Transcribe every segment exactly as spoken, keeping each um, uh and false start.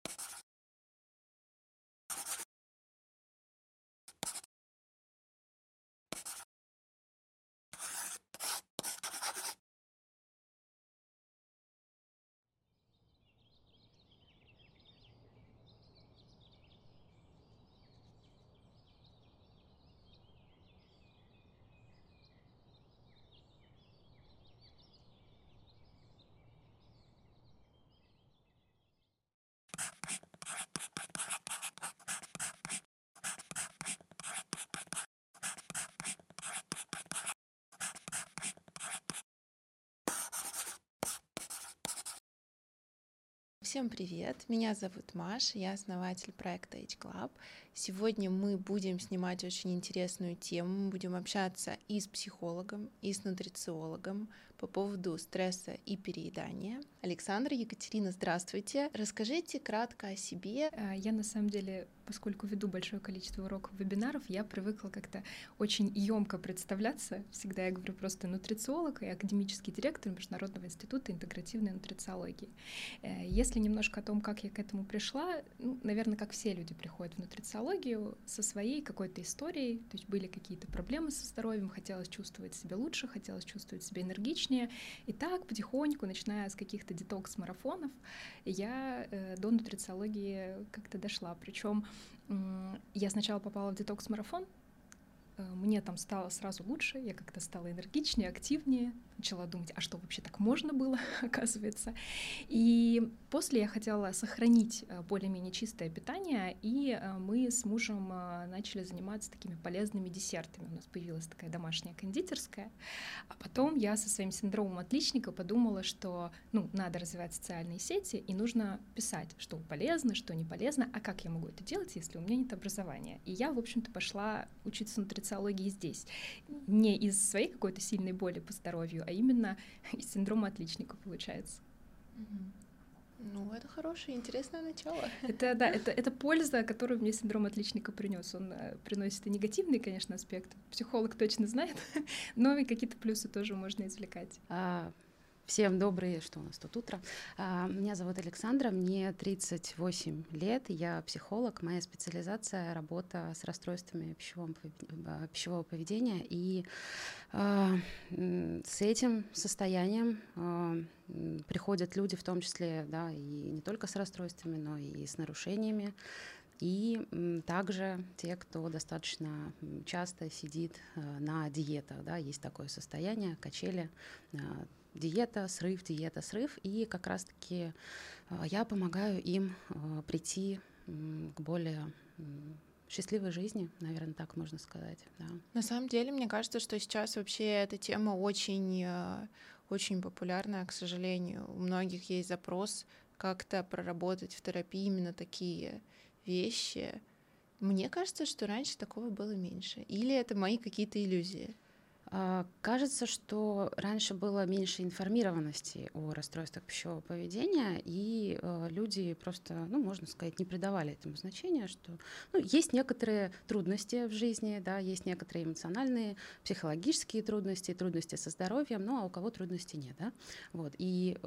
Всем привет! Меня зовут Маша, я основатель проекта H Club. Сегодня мы будем снимать очень интересную тему. Мы будем общаться и с психологом, и с нутрициологом по поводу стресса и переедания. Александра, Екатерина, здравствуйте. Расскажите кратко о себе. Я на самом деле, поскольку веду большое количество уроков, вебинаров, я привыкла как-то очень емко представляться. Всегда я говорю просто нутрициолог и академический директор Международного института интегративной нутрициологии. Если немножко о том, как я к этому пришла, ну, наверное, как все люди приходят в нутрициологию со своей какой-то историей, то есть были какие-то проблемы со здоровьем, хотелось чувствовать себя лучше, хотелось чувствовать себя энергичнее. И так потихоньку, начиная с каких-то детокс-марафонов, я э, до нутрициологии как-то дошла. Причем э, я сначала попала в детокс-марафон, э, мне там стало сразу лучше, я как-то стала энергичнее, активнее, начала думать, а что вообще так можно было, оказывается. И после я хотела сохранить более-менее чистое питание, и мы с мужем начали заниматься такими полезными десертами. У нас появилась такая домашняя кондитерская. А потом я со своим синдромом отличника подумала, что ну, надо развивать социальные сети, и нужно писать, что полезно, что не полезно, а как я могу это делать, если у меня нет образования. И я, в общем-то, пошла учиться нутрициологии здесь. Не из своей какой-то сильной боли по здоровью, а именно из синдрома отличника, получается. Ну, это хорошее, интересное начало. Это, да, это, это польза, которую мне синдром отличника принес. Он э, приносит и негативный, конечно, аспект. Психолог точно знает, но и какие-то плюсы тоже можно извлекать. А, всем доброе, что у нас тут утро. А, меня зовут Александра, мне тридцать восемь лет, я психолог. Моя специализация — работа с расстройствами пищевого, пищевого поведения. И а, с этим состоянием а, приходят люди, в том числе, да, и не только с расстройствами, но и с нарушениями. И также те, кто достаточно часто сидит на диетах, да, есть такое состояние, качели, диета, срыв, диета, срыв. И как раз-таки я помогаю им прийти к более счастливой жизни, наверное, так можно сказать. Да. На самом деле, мне кажется, что сейчас вообще эта тема очень, очень популярная, к сожалению. У многих есть запрос как-то проработать в терапии именно такие вещи. Мне кажется, что раньше такого было меньше. Или это мои какие-то иллюзии? Кажется, что раньше было меньше информированности о расстройствах пищевого поведения, и люди просто, ну, можно сказать, не придавали этому значения, что ну, есть некоторые трудности в жизни, да, есть некоторые эмоциональные, психологические трудности, трудности со здоровьем, ну, а у кого трудностей нет, да, вот, и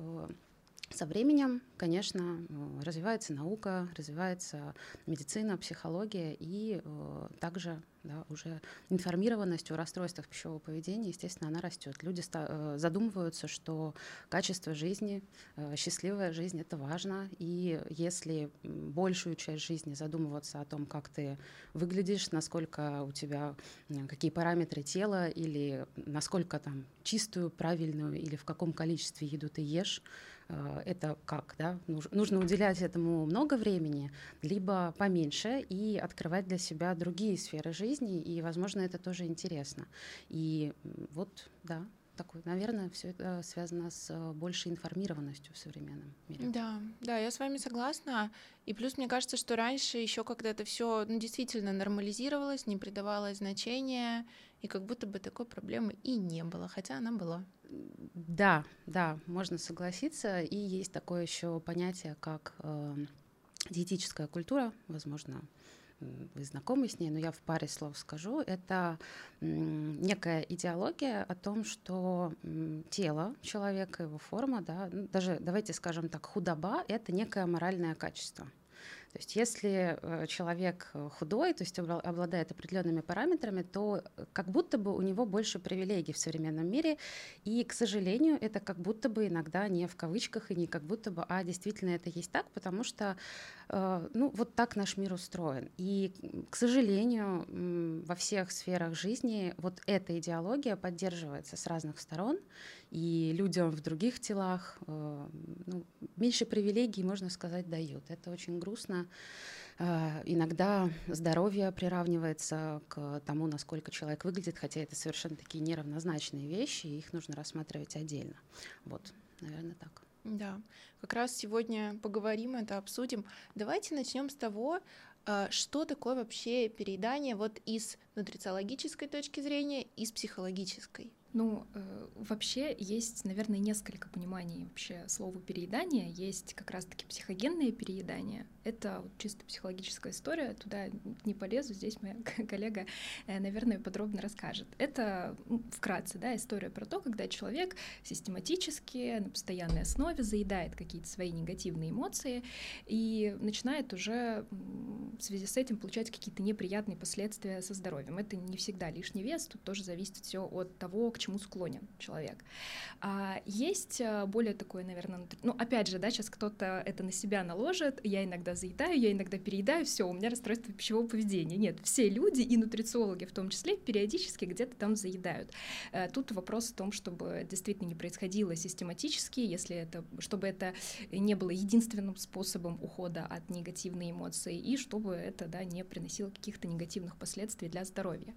со временем, конечно, развивается наука, развивается медицина, психология, и э, также да, уже информированность о расстройствах пищевого поведения, естественно, она растет. Люди ста- э, задумываются, что качество жизни, э, счастливая жизнь — это важно, и если большую часть жизни задумываться о том, как ты выглядишь, насколько у тебя, какие параметры тела, или насколько там чистую, правильную, или в каком количестве еду ты ешь, это как, да, нужно уделять этому много времени, либо поменьше, и открывать для себя другие сферы жизни, и, возможно, это тоже интересно. И вот, да, такой, наверное, все это связано с большей информированностью в современном мире. Да, да, я с вами согласна. И плюс мне кажется, что раньше еще когда это все ну, действительно нормализировалось, не придавалось значения, и как будто бы такой проблемы и не было, хотя она была. Да, да, можно согласиться. И есть такое еще понятие, как э, диетическая культура, возможно, вы знакомы с ней, но я в паре слов скажу. Это м, некая идеология о том, что м, тело человека, его форма, да, ну, даже давайте скажем так, худоба — это некое моральное качество. То есть если человек худой, то есть обладает определенными параметрами, то как будто бы у него больше привилегий в современном мире, и, к сожалению, это как будто бы иногда не в кавычках и не как будто бы, а действительно это есть так, потому что ну, вот так наш мир устроен. И, к сожалению, во всех сферах жизни вот эта идеология поддерживается с разных сторон, и людям в других телах ну, меньше привилегий, можно сказать, дают. Это очень грустно. Иногда здоровье приравнивается к тому, насколько человек выглядит, хотя это совершенно такие неравнозначные вещи, и их нужно рассматривать отдельно. Вот, наверное, так. Да, как раз сегодня поговорим, это обсудим. Давайте начнем с того, что такое вообще переедание вот из нутрициологической точки зрения и с психологической. Ну, э, вообще есть, наверное, несколько пониманий вообще слова переедание. Есть как раз-таки психогенное переедание. Это вот чисто психологическая история, туда не полезу, здесь моя коллега, э, наверное, подробно расскажет. Это ну, вкратце, да, история про то, когда человек систематически на постоянной основе заедает какие-то свои негативные эмоции и начинает уже в связи с этим получать какие-то неприятные последствия со здоровьем. Это не всегда лишний вес, тут тоже зависит все от того, к чему склонен человек. А есть более такое, наверное, ну, опять же, да, сейчас кто-то это на себя наложит, я иногда заедаю, я иногда переедаю, все, у меня расстройство пищевого поведения. Нет, все люди, и нутрициологи в том числе, периодически где-то там заедают. Тут вопрос в том, чтобы действительно не происходило систематически, если это, чтобы это не было единственным способом ухода от негативной эмоции, и чтобы это, да, не приносило каких-то негативных последствий для здоровья.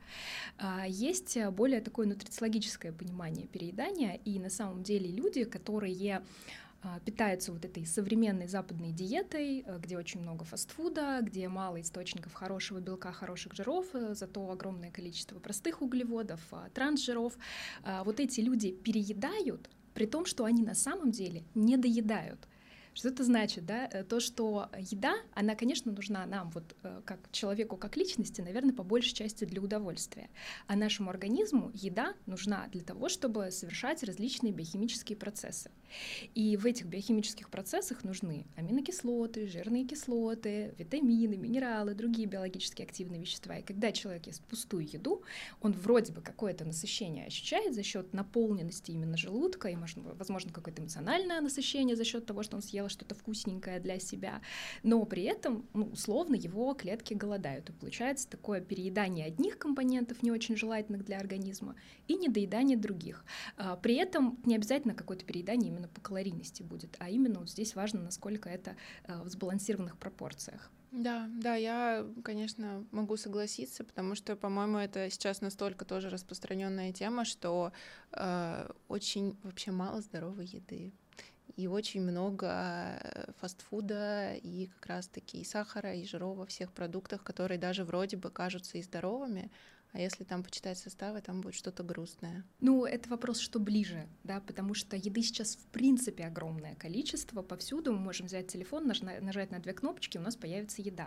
Есть более такое нутрициологическое понимание переедания, и на самом деле люди, которые питаются вот этой современной западной диетой, где очень много фастфуда, где мало источников хорошего белка, хороших жиров, зато огромное количество простых углеводов, трансжиров. Вот эти люди переедают, при том, что они на самом деле не доедают. Что это значит, да? То, что еда, она, конечно, нужна нам, вот как человеку, как личности, наверное, по большей части для удовольствия. А нашему организму еда нужна для того, чтобы совершать различные биохимические процессы. И в этих биохимических процессах нужны аминокислоты, жирные кислоты, витамины, минералы, другие биологически активные вещества. И когда человек ест пустую еду, он вроде бы какое-то насыщение ощущает за счет наполненности именно желудка, и, возможно, какое-то эмоциональное насыщение за счет того, что он съел что-то вкусненькое для себя, но при этом, ну, условно, его клетки голодают, и получается такое переедание одних компонентов, не очень желательных для организма, и недоедание других. При этом не обязательно какое-то переедание именно по калорийности будет, а именно вот здесь важно, насколько это в сбалансированных пропорциях. Да, да, я, конечно, могу согласиться, потому что, по-моему, это сейчас настолько тоже распространенная тема, что э, очень вообще мало здоровой еды. И очень много фастфуда, и как раз-таки и сахара, и жиров во всех продуктах, которые даже вроде бы кажутся и здоровыми, а если там почитать составы, там будет что-то грустное. Ну, это вопрос, что ближе, да, потому что еды сейчас в принципе огромное количество, повсюду мы можем взять телефон, нажать на две кнопочки, у нас появится еда.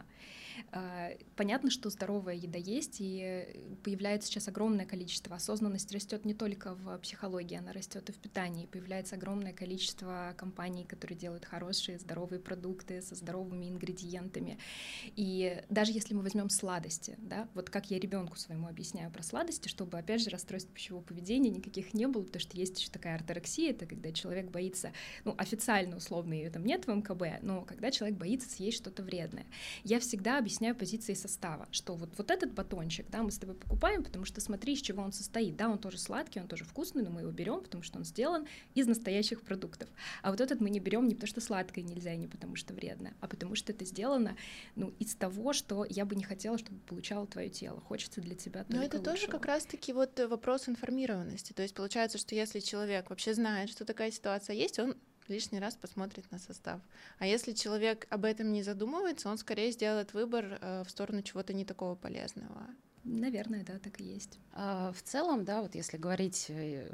Понятно, что здоровая еда есть, и появляется сейчас огромное количество. Осознанность растет не только в психологии, она растет и в питании. Появляется огромное количество компаний, которые делают хорошие, здоровые продукты со здоровыми ингредиентами. И даже если мы возьмем сладости, да, вот как я ребенку своему объясняю про сладости, чтобы, опять же, расстройств пищевого поведения никаких не было, потому что есть еще такая орторексия, это когда человек боится, ну, официально, условно, ее там нет в эм ка бэ, но когда человек боится съесть что-то вредное. Я всегда объясняю позиции состава, что вот, вот этот батончик, да, мы с тобой покупаем, потому что смотри, из чего он состоит, да, он тоже сладкий, он тоже вкусный, но мы его берем, потому что он сделан из настоящих продуктов. А вот этот мы не берем не потому, что сладкое нельзя, не потому что вредно, а потому что это сделано, ну, из того, что я бы не хотела, чтобы получало твое тело. Хочется для тебя только Но это лучшего. тоже как раз-таки вот вопрос информированности. То есть получается, что если человек вообще знает, что такая ситуация есть, он лишний раз посмотрит на состав. А если человек об этом не задумывается, он скорее сделает выбор э, в сторону чего-то не такого полезного. Наверное, да, так и есть. В целом, да, вот если говорить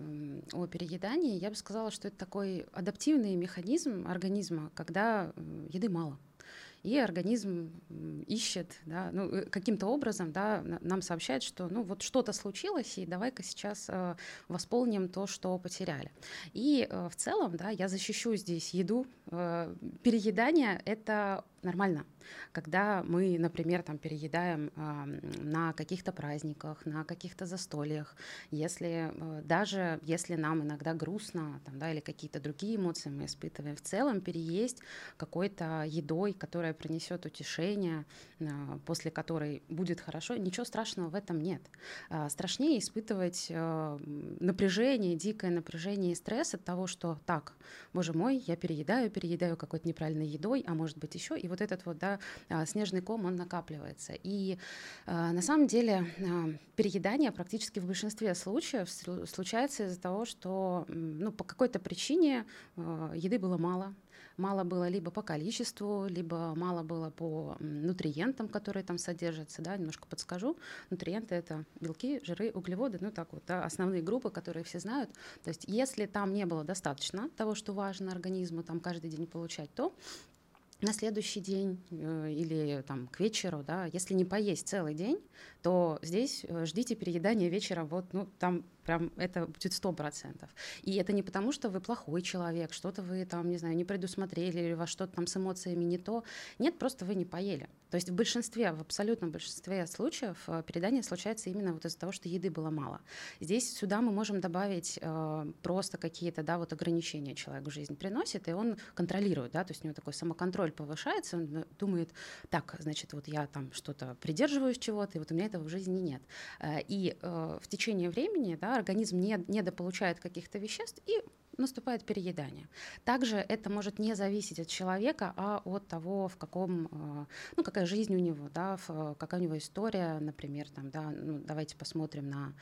о переедании, я бы сказала, что это такой адаптивный механизм организма, когда еды мало. И организм ищет, да, ну, каким-то образом, да, нам сообщает, что ну, вот что-то случилось, и давай-ка сейчас э, восполним то, что потеряли. И э, в целом, да, я защищу здесь еду. Э, переедание — это нормально. Когда мы, например, там переедаем э, на каких-то праздниках, на каких-то застольях, если э, даже если нам иногда грустно, там, да, или какие-то другие эмоции мы испытываем, в целом переесть какой-то едой, которая принесет утешение, э, после которой будет хорошо, ничего страшного в этом нет. Э, страшнее испытывать э, напряжение, дикое напряжение и стресс от того, что так, боже мой, я переедаю, переедаю какой-то неправильной едой, а может быть еще, и вот этот вот, да, снежный ком, он накапливается. И э, на самом деле э, переедание практически в большинстве случаев случается из-за того, что ну, по какой-то причине э, еды было мало. Мало было либо по количеству, либо мало было по нутриентам, которые там содержатся. Да, немножко подскажу. Нутриенты — это белки, жиры, углеводы, ну так вот, да, основные группы, которые все знают. То есть если там не было достаточно того, что важно организму там каждый день получать, то на следующий день э, или там, к вечеру, да, если не поесть целый день, то здесь э, ждите переедания вечером, вот, ну, там прям это будет сто процентов. И это не потому, что вы плохой человек, что-то вы там, не знаю, не предусмотрели, или у вас что-то там с эмоциями не то. Нет, просто вы не поели. То есть в большинстве, в абсолютном большинстве случаев э, переедание случается именно вот из-за того, что еды было мало. Здесь сюда мы можем добавить э, просто какие-то, да, вот ограничения человек в жизнь приносит, и он контролирует, да, то есть у него такой самоконтроль повышается, он думает, так, значит, вот я там что-то придерживаюсь чего-то, и вот у меня этого в жизни нет. И э, в течение времени, да, организм не, недополучает каких-то веществ, и наступает переедание. Также это может не зависеть от человека, а от того, в каком, э, ну, какая жизнь у него, да, в, какая у него история, например, там, да, ну, давайте посмотрим на,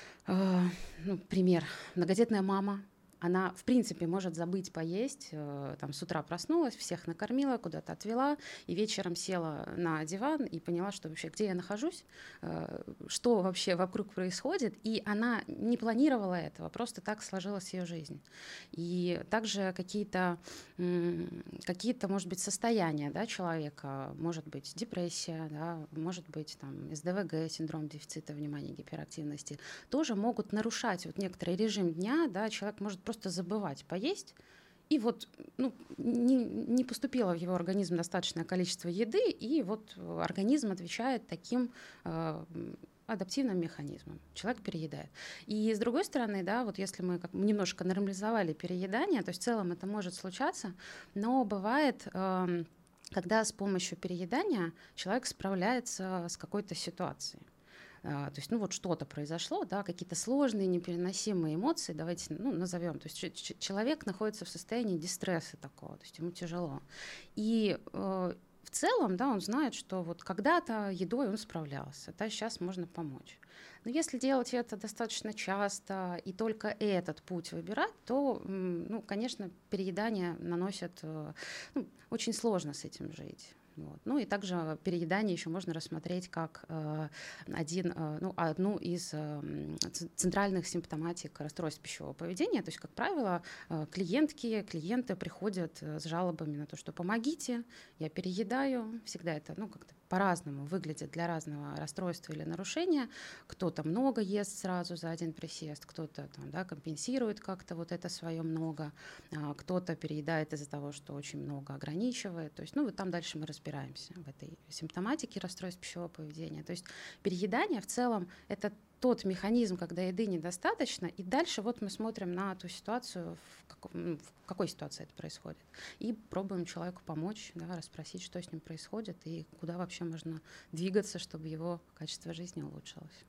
э, ну, пример, многодетная мама. Она, в принципе, может забыть поесть, там, с утра проснулась, всех накормила, куда-то отвела, и вечером села на диван и поняла, что вообще, где я нахожусь, что вообще вокруг происходит, и она не планировала этого, просто так сложилась ее жизнь. И также какие-то, какие-то, может быть, состояния, да, человека, может быть, депрессия, да, может быть, там, эс дэ вэ гэ, синдром дефицита внимания и гиперактивности, тоже могут нарушать вот некоторый режим дня, да, человек может просто забывать поесть, и вот ну, не, не поступило в его организм достаточное количество еды, и вот организм отвечает таким э, адаптивным механизмом. Человек переедает. И с другой стороны, да, вот если мы как немножко нормализовали переедание, то есть в целом это может случаться, но бывает, э, когда с помощью переедания человек справляется с какой-то ситуацией. То есть, ну вот что-то произошло, да, какие-то сложные, непереносимые эмоции, давайте, ну, назовем. То есть ч- человек находится в состоянии дистресса такого, то есть ему тяжело. И э, в целом, да, он знает, что вот когда-то едой он справлялся, да, сейчас можно помочь. Но если делать это достаточно часто и только этот путь выбирать, то, ну, конечно, переедание наносит, ну, очень сложно с этим жить. Вот. Ну и также переедание еще можно рассмотреть как э, один, э, ну, одну из э, центральных симптоматик расстройств пищевого поведения. То есть, как правило, э, клиентки, клиенты приходят с жалобами на то, что помогите, я переедаю. Всегда это, ну, как-то по-разному выглядит для разного расстройства или нарушения. Кто-то много ест сразу за один присест, кто-то там, да, компенсирует как-то вот это свое много, а кто-то переедает из-за того, что очень много ограничивает. То есть, ну, вот там дальше мы разбираемся в этой симптоматике расстройств пищевого поведения. То есть переедание в целом — это тот механизм, когда еды недостаточно, и дальше вот мы смотрим на ту ситуацию, в, каком, в какой ситуации это происходит, и пробуем человеку помочь, да, расспросить, что с ним происходит, и куда вообще можно двигаться, чтобы его качество жизни улучшилось.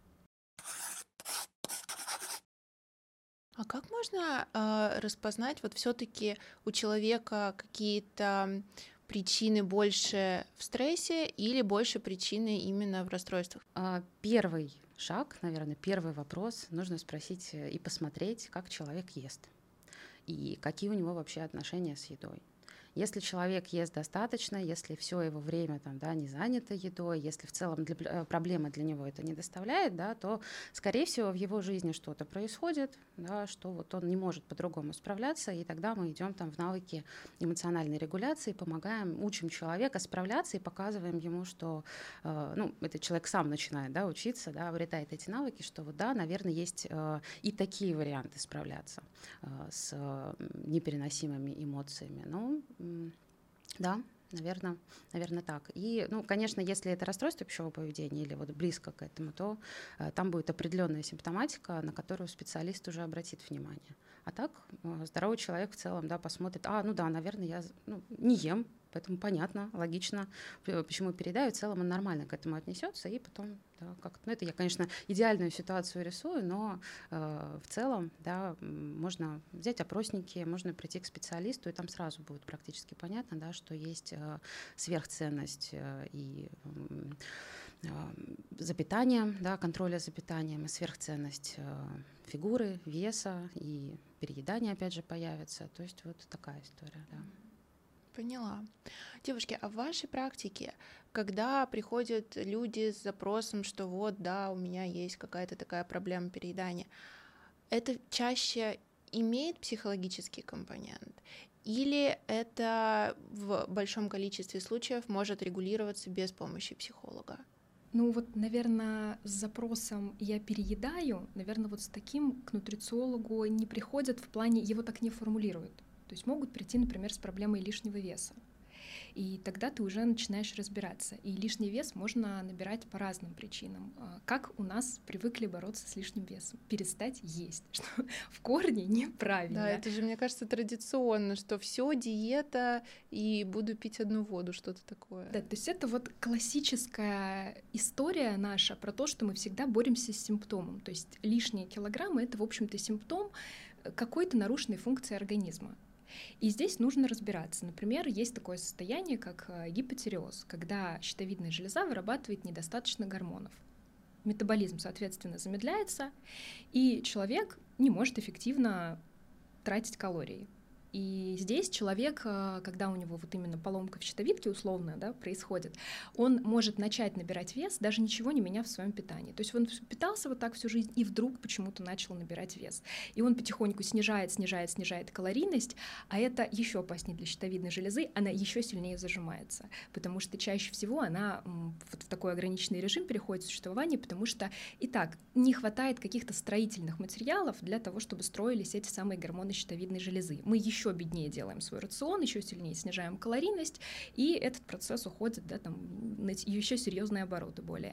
А как можно э, распознать, вот все-таки у человека какие-то причины больше в стрессе или больше причины именно в расстройствах? Первый шаг, наверное, первый вопрос, нужно спросить и посмотреть, как человек ест и какие у него вообще отношения с едой. Если человек ест достаточно, если все его время там, да, не занято едой, если в целом для, проблемы для него это не доставляет, да, то, скорее всего, в его жизни что-то происходит, да, что вот он не может по-другому справляться, и тогда мы идем там в навыки эмоциональной регуляции, помогаем, учим человека справляться и показываем ему, что э, ну, этот человек сам начинает, да, учиться, да, обретает эти навыки, что вот, да, наверное, есть э, и такие варианты справляться э, с э, непереносимыми эмоциями. Ну, да, Наверное, наверное, так. И, ну, конечно, если это расстройство пищевого поведения или вот близко к этому, то э, там будет определенная симптоматика, на которую специалист уже обратит внимание. А так э, здоровый человек в целом, да, посмотрит, а, ну да, наверное, я ну, не ем, поэтому понятно, логично, почему переедаю. В целом он нормально к этому отнесется, и потом, да, как-то, ну, это я, конечно, идеальную ситуацию рисую, но э, в целом, да, можно взять опросники, можно прийти к специалисту, и там сразу будет практически понятно, да, что есть э, сверхценность э, и э, за питанием, да, контроля за питанием, и сверхценность э, фигуры, веса, и переедание, опять же, появится. То есть вот такая история, да. Поняла. Девушки, а в вашей практике, когда приходят люди с запросом, что вот, да, у меня есть какая-то такая проблема переедания, это чаще имеет психологический компонент? Или это в большом количестве случаев может регулироваться без помощи психолога? Ну вот, наверное, с запросом «я переедаю», наверное, вот с таким к нутрициологу не приходят в плане, его так не формулируют. То есть могут прийти, например, с проблемой лишнего веса. И тогда ты уже начинаешь разбираться. И лишний вес можно набирать по разным причинам. Как у нас привыкли бороться с лишним весом? Перестать есть, что в корне неправильно. Да, это же, мне кажется, традиционно, что все диета и буду пить одну воду, что-то такое. Да, то есть это вот классическая история наша про то, что мы всегда боремся с симптомом. То есть лишние килограммы — это, в общем-то, симптом какой-то нарушенной функции организма. И здесь нужно разбираться. Например, есть такое состояние, как гипотиреоз, когда щитовидная железа вырабатывает недостаточно гормонов. Метаболизм, соответственно, замедляется, и человек не может эффективно тратить калории. И здесь человек, когда у него вот именно поломка в щитовидке условно, да, происходит, он может начать набирать вес, даже ничего не меняв в своем питании. То есть он питался вот так всю жизнь и вдруг почему-то начал набирать вес. И он потихоньку снижает, снижает, снижает калорийность, а это еще опаснее для щитовидной железы, она еще сильнее зажимается, потому что чаще всего она вот в такой ограниченный режим переходит в существование, потому что и так не хватает каких-то строительных материалов для того, чтобы строились эти самые гормоны щитовидной железы. Мы еще еще беднее делаем свой рацион, еще сильнее снижаем калорийность, и этот процесс уходит, да, там, на еще серьезные обороты более.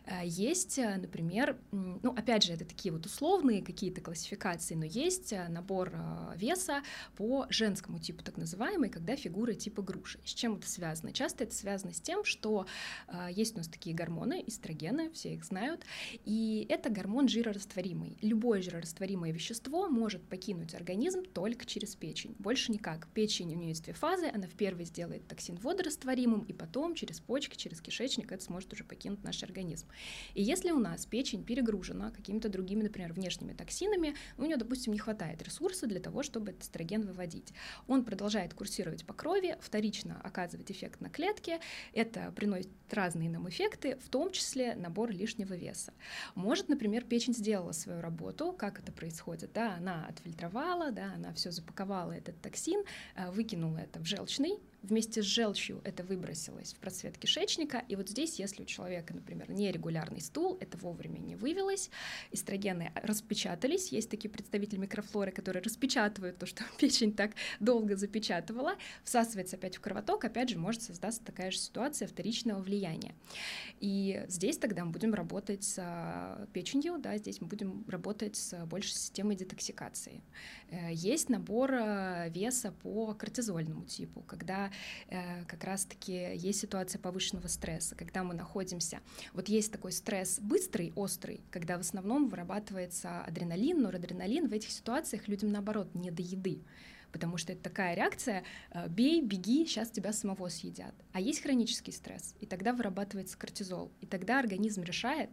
Есть, например, ну, опять же, это такие вот условные какие-то классификации, но есть набор веса по женскому типу, так называемый, когда фигура типа груши. С чем это связано? Часто это связано с тем, что есть у нас такие гормоны, эстрогены, все их знают, и это гормон жирорастворимый. Любое жирорастворимое вещество может покинуть организм только через печень. Больше никак. Печень, у нее есть две фазы, она в первой сделает токсин водорастворимым, и потом через почки, через кишечник это сможет уже покинуть наш организм. И если у нас печень перегружена какими-то другими, например, внешними токсинами, у нее, допустим, не хватает ресурса для того, чтобы этот эстроген выводить. Он продолжает курсировать по крови, вторично оказывать эффект на клетке, это приносит разные нам эффекты, в том числе набор лишнего веса. Может, например, печень сделала свою работу, как это происходит, да, она отфильтровала, да, она все запаковала этот токсин, выкинула это в желчный, вместе с желчью это выбросилось в просвет кишечника, и вот здесь, если у человека, например, нерегулярный стул, это вовремя не вывелось, эстрогены распечатались, есть такие представители микрофлоры, которые распечатывают то, что печень так долго запечатывала, всасывается опять в кровоток, опять же, может создаться такая же ситуация вторичного влияния. И здесь тогда мы будем работать с печенью, да, здесь мы будем работать с большей системой детоксикации. Есть набор веса по кортизольному типу, когда э, как раз-таки есть ситуация повышенного стресса, когда мы находимся... Вот есть такой стресс быстрый, острый, когда в основном вырабатывается адреналин, норадреналин. В этих ситуациях людям, наоборот, не до еды, потому что это такая реакция «бей, беги, сейчас тебя самого съедят». А есть хронический стресс, и тогда вырабатывается кортизол, и тогда организм решает,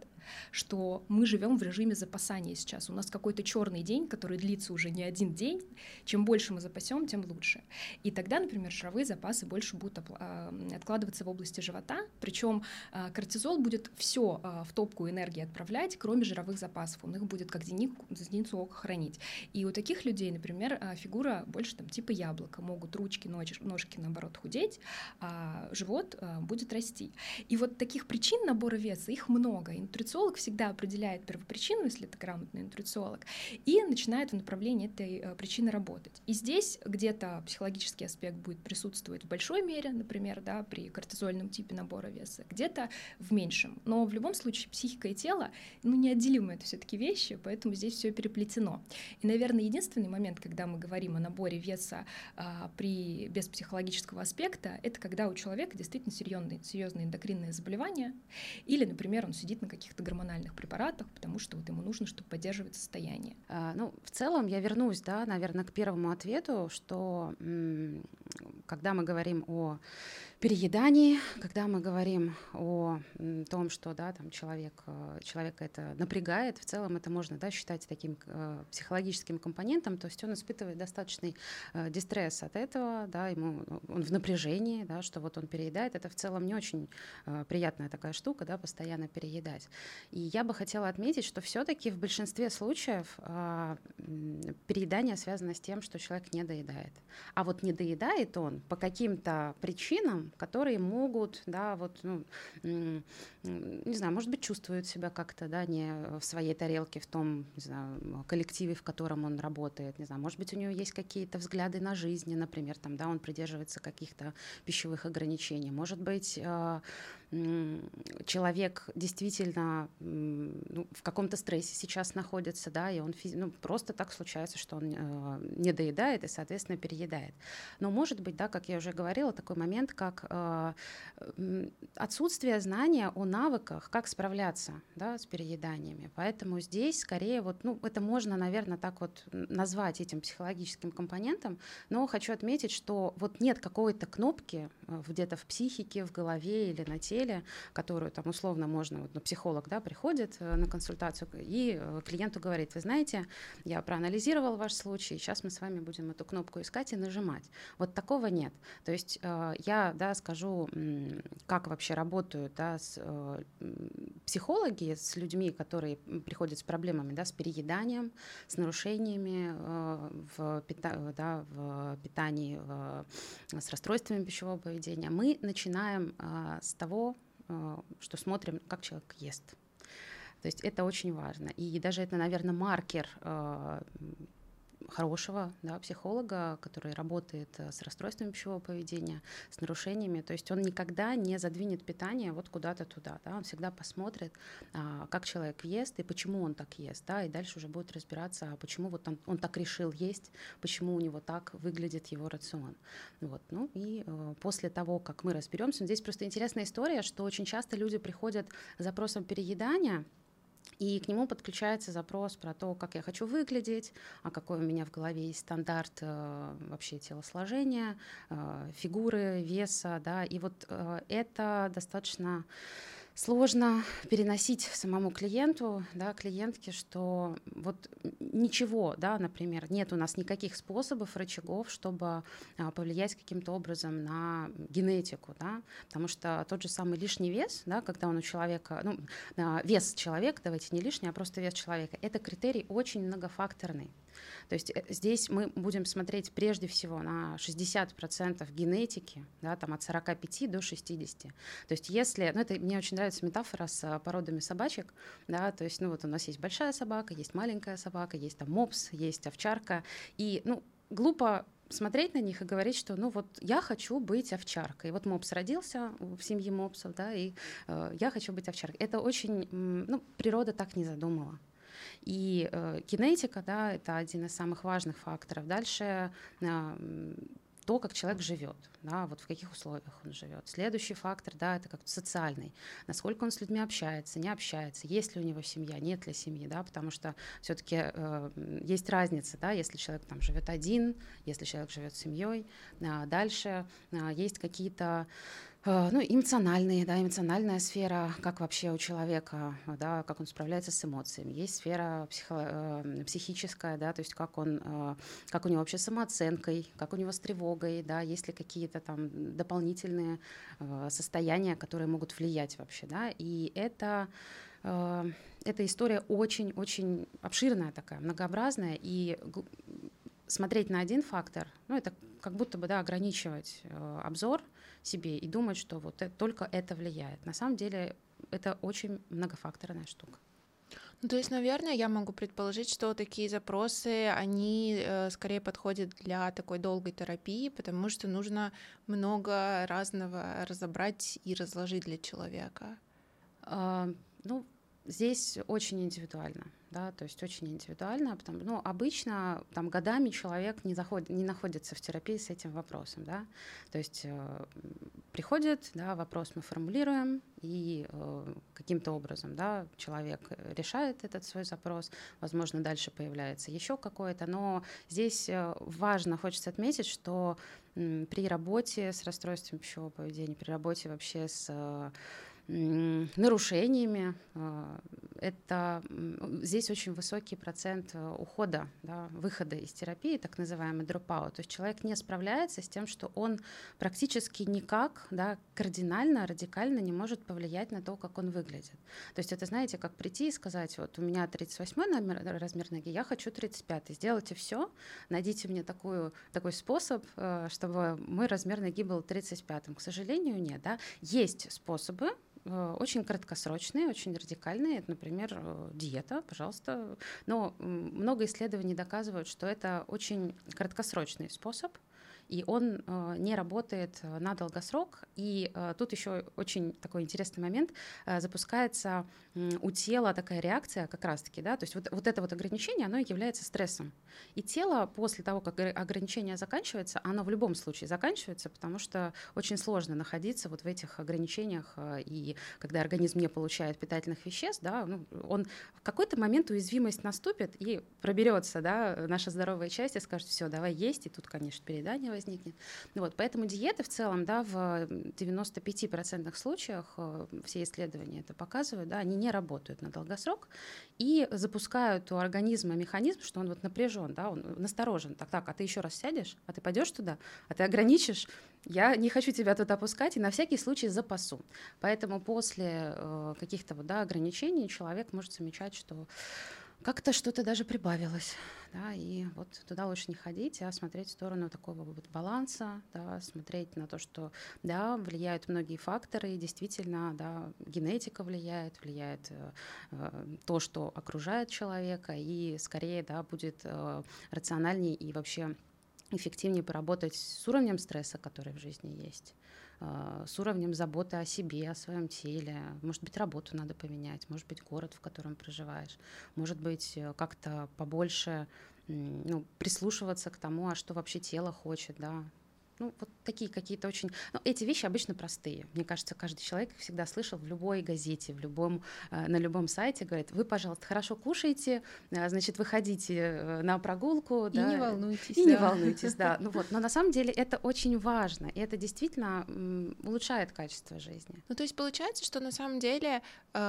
что мы живем в режиме запасания сейчас. У нас какой-то черный день, который длится уже не один день. Чем больше мы запасем, тем лучше. И тогда, например, жировые запасы больше будут откладываться в области живота, причем кортизол будет все в топку энергии отправлять, кроме жировых запасов. Он их будет как зеницу ока хранить. И у таких людей, например, фигура больше больше, там, типа яблока, могут ручки, ножки, наоборот, худеть, а живот а, будет расти. И вот таких причин набора веса, их много. И нутрициолог всегда определяет первопричину, если это грамотный нутрициолог, и начинает в направлении этой а, причины работать. И здесь где-то психологический аспект будет присутствовать в большой мере, например, да, при кортизольном типе набора веса, где-то в меньшем. Но в любом случае психика и тело, ну, неотделимые это все-таки вещи, поэтому здесь все переплетено. И, наверное, единственный момент, когда мы говорим о наборе веса а, при, без психологического аспекта, это когда у человека действительно серьезные, серьезные эндокринные заболевания, или, например, он сидит на каких-то гормональных препаратах, потому что вот ему нужно, чтобы поддерживать состояние. А, ну, в целом я вернусь, да, наверное, к первому ответу, что м- когда мы говорим о переедании, когда мы говорим о м, том, что, да, там человек, человека это напрягает, в целом это можно, да, считать таким э, психологическим компонентом, то есть он испытывает достаточный э, дистресс от этого, да, ему, он в напряжении, да, что вот он переедает, это в целом не очень э, приятная такая штука, да, постоянно переедать. И я бы хотела отметить, что все-таки в большинстве случаев э, переедание связано с тем, что человек не доедает. А вот не доедает он по каким-то причинам, которые могут, да, вот, ну, не знаю, может быть, чувствует себя как-то, да, не в своей тарелке, в том, не знаю, коллективе, в котором он работает, не знаю, может быть, у него есть какие-то взгляды на жизнь, например, там, да, он придерживается каких-то пищевых ограничений, может быть, человек действительно ну, в каком-то стрессе сейчас находится, да, и он физи- ну, просто так случается, что он э, не доедает и, соответственно, переедает. Но может быть, да, как я уже говорила, такой момент, как э, отсутствие знания о навыках, как справляться, да, с перееданиями. Поэтому здесь скорее вот, ну, это можно, наверное, так вот назвать этим психологическим компонентом, но хочу отметить, что вот нет какой-то кнопки где-то в психике, в голове или на теле, которую там условно можно, вот, ну, психолог, да, приходит на консультацию и клиенту говорит: вы знаете, я проанализировал ваш случай, сейчас мы с вами будем эту кнопку искать и нажимать. Вот такого нет. То есть я, да, скажу, как вообще работают, да, с, психологи с людьми, которые приходят с проблемами, да, с перееданием, с нарушениями в, пита- да, в питании, в, с расстройствами пищевого поведения. Мы начинаем с того, что смотрим, как человек ест. То есть это очень важно. И даже это, наверное, маркер э, хорошего, да, психолога, который работает с расстройствами пищевого поведения, с нарушениями. То есть он никогда не задвинет питание вот куда-то туда. Да, он всегда посмотрит, а, как человек ест и почему он так ест. Да, и дальше уже будет разбираться, а почему вот он, он так решил есть, почему у него так выглядит его рацион. Вот, ну и э, после того, как мы разберемся, здесь просто интересная история, что очень часто люди приходят с запросом переедания, и к нему подключается запрос про то, как я хочу выглядеть, а какой у меня в голове есть стандарт э, вообще телосложения, э, фигуры, веса, да, и вот э, это достаточно сложно переносить самому клиенту, да, клиентке, что вот ничего, да, например, нет у нас никаких способов, рычагов, чтобы а, повлиять каким-то образом на генетику, да, потому что тот же самый лишний вес, да, когда он у человека, ну, вес человека, давайте не лишний, а просто вес человека, это критерий очень многофакторный. То есть здесь мы будем смотреть прежде всего на шестьдесят процентов генетики, да, там от сорока пяти до шестидесяти. То есть если, ну это мне очень нравится метафора с породами собачек, да, то есть ну вот у нас есть большая собака, есть маленькая собака, есть там мопс, есть овчарка, и ну глупо смотреть на них и говорить, что ну вот я хочу быть овчаркой. И вот мопс родился в семье мопсов, да, и э, я хочу быть овчаркой. Это очень, ну, природа так не задумала. И э, генетика, да, это один из самых важных факторов. Дальше э, то, как человек живет, да, вот в каких условиях он живет. Следующий фактор, да, это как-то социальный. Насколько он с людьми общается, не общается, есть ли у него семья, нет ли семьи, да, потому что все-таки э, есть разница, да, если человек там живет один, если человек живет с семьей. А дальше э, есть какие-то ну, эмоциональные, да, эмоциональная сфера, как вообще у человека, да, как он справляется с эмоциями. Есть сфера психо, психическая, да, то есть как он, как у него вообще с самооценкой, как у него с тревогой, да, есть ли какие-то там дополнительные состояния, которые могут влиять вообще, да, и это эта история очень-очень обширная такая, многообразная, и смотреть на один фактор, ну, это как будто бы, да, ограничивать э, обзор себе и думать, что вот это, только это влияет. На самом деле это очень многофакторная штука. Ну, то есть, наверное, я могу предположить, что такие запросы, они э, скорее подходят для такой долгой терапии, потому что нужно много разного разобрать и разложить для человека. А, ну, здесь очень индивидуально, да, то есть очень индивидуально, потому, ну, обычно там годами человек не, заходит, не находится в терапии с этим вопросом, да, то есть э, приходит, да, вопрос мы формулируем, и э, каким-то образом, да, человек решает этот свой запрос, возможно, дальше появляется еще какое-то, но здесь важно, хочется отметить, что м, при работе с расстройством пищевого поведения, при работе вообще с нарушениями. Это, здесь очень высокий процент ухода, да, выхода из терапии, так называемый dropout. То есть человек не справляется с тем, что он практически никак, да, кардинально, радикально не может повлиять на то, как он выглядит. То есть это, знаете, как прийти и сказать, вот у меня тридцать восьмой размер ноги, я хочу тридцать пятый. Сделайте все, найдите мне такую, такой способ, чтобы мой размер ноги был тридцать пятым. К сожалению, нет. Да? Есть способы, очень краткосрочные, очень радикальные, это, например, диета, пожалуйста. Но много исследований доказывают, что это очень краткосрочный способ, и он э, не работает на долгосрок. И э, тут еще очень такой интересный момент. Э, запускается э, у тела такая реакция как раз-таки, да, то есть вот, вот это вот ограничение, оно является стрессом. И тело после того, как ограничение заканчивается, оно в любом случае заканчивается, потому что очень сложно находиться вот в этих ограничениях, э, и когда организм не получает питательных веществ, да, ну, он в какой-то момент уязвимость наступит и проберется, да, наша здоровая часть и скажет, все, давай есть, и тут, конечно, переедание возникнет. Вот, поэтому диеты в целом, да, в девяноста пяти процентах случаях, все исследования это показывают, да, они не работают на долгосрок и запускают у организма механизм, что он вот напряжен, да, он насторожен. Так, так, а ты еще раз сядешь, а ты пойдешь туда, а ты ограничишь, я не хочу тебя туда пускать, и на всякий случай запасу. Поэтому после э, каких-то вот, да, ограничений человек может замечать, что как-то что-то даже прибавилось, да, и вот туда лучше не ходить, а смотреть в сторону такого вот баланса, да, смотреть на то, что, да, влияют многие факторы, и действительно, да, генетика влияет, влияет э, то, что окружает человека, и скорее, да, будет э, рациональнее и вообще эффективнее поработать с уровнем стресса, который в жизни есть, с уровнем заботы о себе, о своем теле. Может быть, работу надо поменять, может быть, город, в котором проживаешь, может быть, как-то побольше, ну, прислушиваться к тому, а что вообще тело хочет, да. Ну, вот такие какие-то очень... Но эти вещи обычно простые. Мне кажется, каждый человек всегда слышал в любой газете, в любом, на любом сайте, говорит, вы, пожалуйста, хорошо кушаете, значит, выходите на прогулку. И да, не волнуйтесь. И да. не волнуйтесь, да. Ну вот, но на самом деле это очень важно, и это действительно улучшает качество жизни. Ну, то есть получается, что на самом деле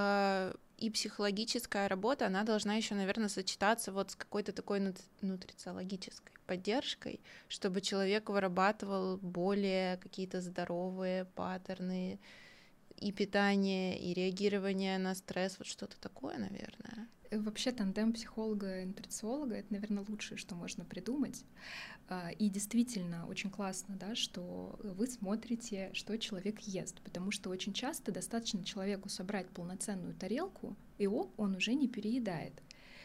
э, и психологическая работа, она должна еще, наверное, сочетаться вот с какой-то такой нутрициологической поддержкой, чтобы человек вырабатывал более какие-то здоровые паттерны и питания, и реагирования на стресс, вот что-то такое, наверное. Вообще тандем психолога и нутрициолога — это, наверное, лучшее, что можно придумать. И действительно очень классно, да, что вы смотрите, что человек ест, потому что очень часто достаточно человеку собрать полноценную тарелку, и оп, он уже не переедает.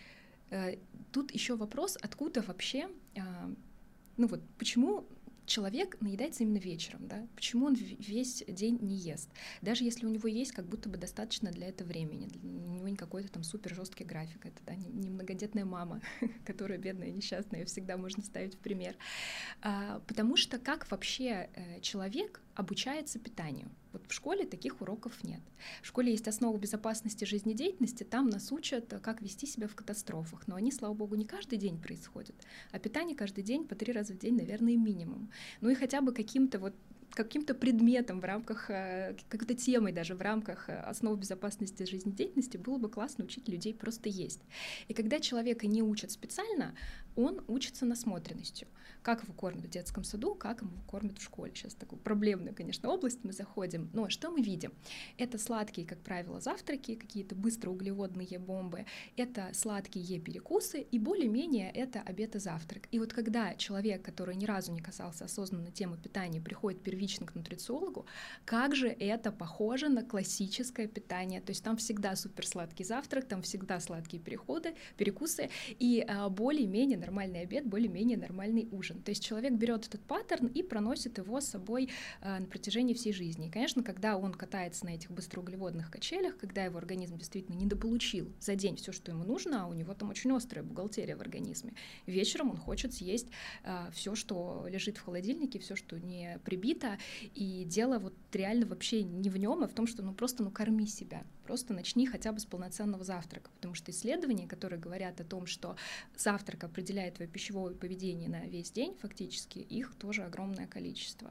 Тут еще вопрос, откуда вообще, ну вот, почему человек наедается именно вечером, да? Почему он весь день не ест? Даже если у него есть как будто бы достаточно для этого времени, у него не какой-то там супер жесткий график, это, да, не многодетная мама, которая бедная, несчастная, ее всегда можно ставить в пример. А, потому что как вообще человек обучается питанию? Вот в школе таких уроков нет. В школе есть основы безопасности жизнедеятельности, там нас учат, как вести себя в катастрофах, но они, слава богу, не каждый день происходят, а питание каждый день по три раза в день, наверное, минимум. Ну и хотя бы каким-то вот каким-то предметом в рамках, э, какой-то темой даже в рамках основ безопасности жизнедеятельности, было бы классно учить людей просто есть. И когда человека не учат специально, он учится насмотренностью. Как его кормят в детском саду, как его кормят в школе. Сейчас такую проблемную, конечно, область мы заходим. Но что мы видим? Это сладкие, как правило, завтраки, какие-то быстроуглеводные бомбы, это сладкие перекусы, и более-менее это обед и завтрак. И вот когда человек, который ни разу не касался осознанно темы питания, приходит первично к нутрициологу, как же это похоже на классическое питание. То есть там всегда суперсладкий завтрак, там всегда сладкие переходы, перекусы, и а, более-менее нормальный обед, более-менее нормальный ужин. То есть человек берет этот паттерн и проносит его с собой а, на протяжении всей жизни. И, конечно, когда он катается на этих быстроуглеводных качелях, когда его организм действительно недополучил за день все, что ему нужно, а у него там очень острая бухгалтерия в организме, вечером он хочет съесть а, все, что лежит в холодильнике, все, что не прибито, и дело вот реально вообще не в нем, а в том, что ну просто ну корми себя, просто начни хотя бы с полноценного завтрака, потому что исследования, которые говорят о том, что завтрак определяет твое пищевое поведение на весь день, фактически их тоже огромное количество.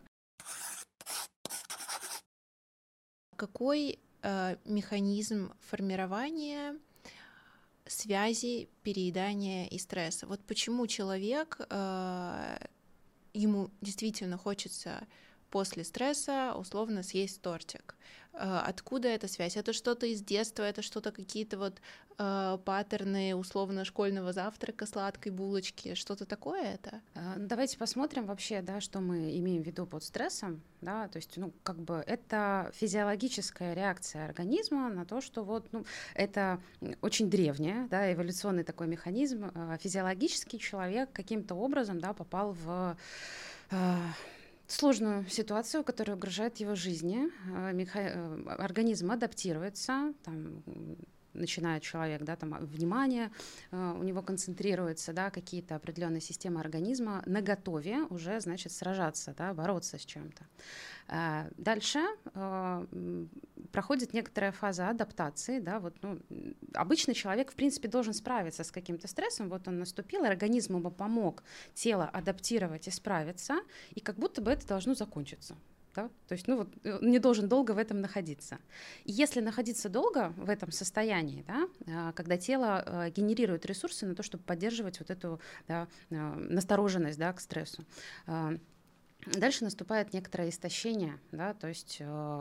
Какой э, механизм формирования связи переедания и стресса? Вот почему человек, э, ему действительно хочется после стресса условно съесть тортик? Э, откуда эта связь? Это что-то из детства, это что-то какие-то вот э, паттерны условно школьного завтрака, сладкой булочки, что-то такое это? Давайте посмотрим вообще, да, что мы имеем в виду под стрессом, да, то есть, ну, как бы это физиологическая реакция организма на то, что вот, ну, это очень древняя, да, эволюционный такой механизм, физиологический человек каким-то образом, да, попал в сложную ситуацию, которая угрожает его жизни, организм адаптируется, там, начинает человек, да, там внимание э, у него концентрируется, да, какие-то определенные системы организма наготове уже, значит, сражаться, да, бороться с чем-то. Э, дальше э, проходит некоторая фаза адаптации, да, вот, ну, обычно человек, в принципе, должен справиться с каким-то стрессом, вот он наступил, организм ему помог тело адаптировать и справиться, и как будто бы это должно закончиться. Да? То есть, ну, вот, он не должен долго в этом находиться. И если находиться долго в этом состоянии, да, когда тело генерирует ресурсы на то, чтобы поддерживать вот эту, да, настороженность, да, к стрессу, дальше наступает некоторое истощение, да, то есть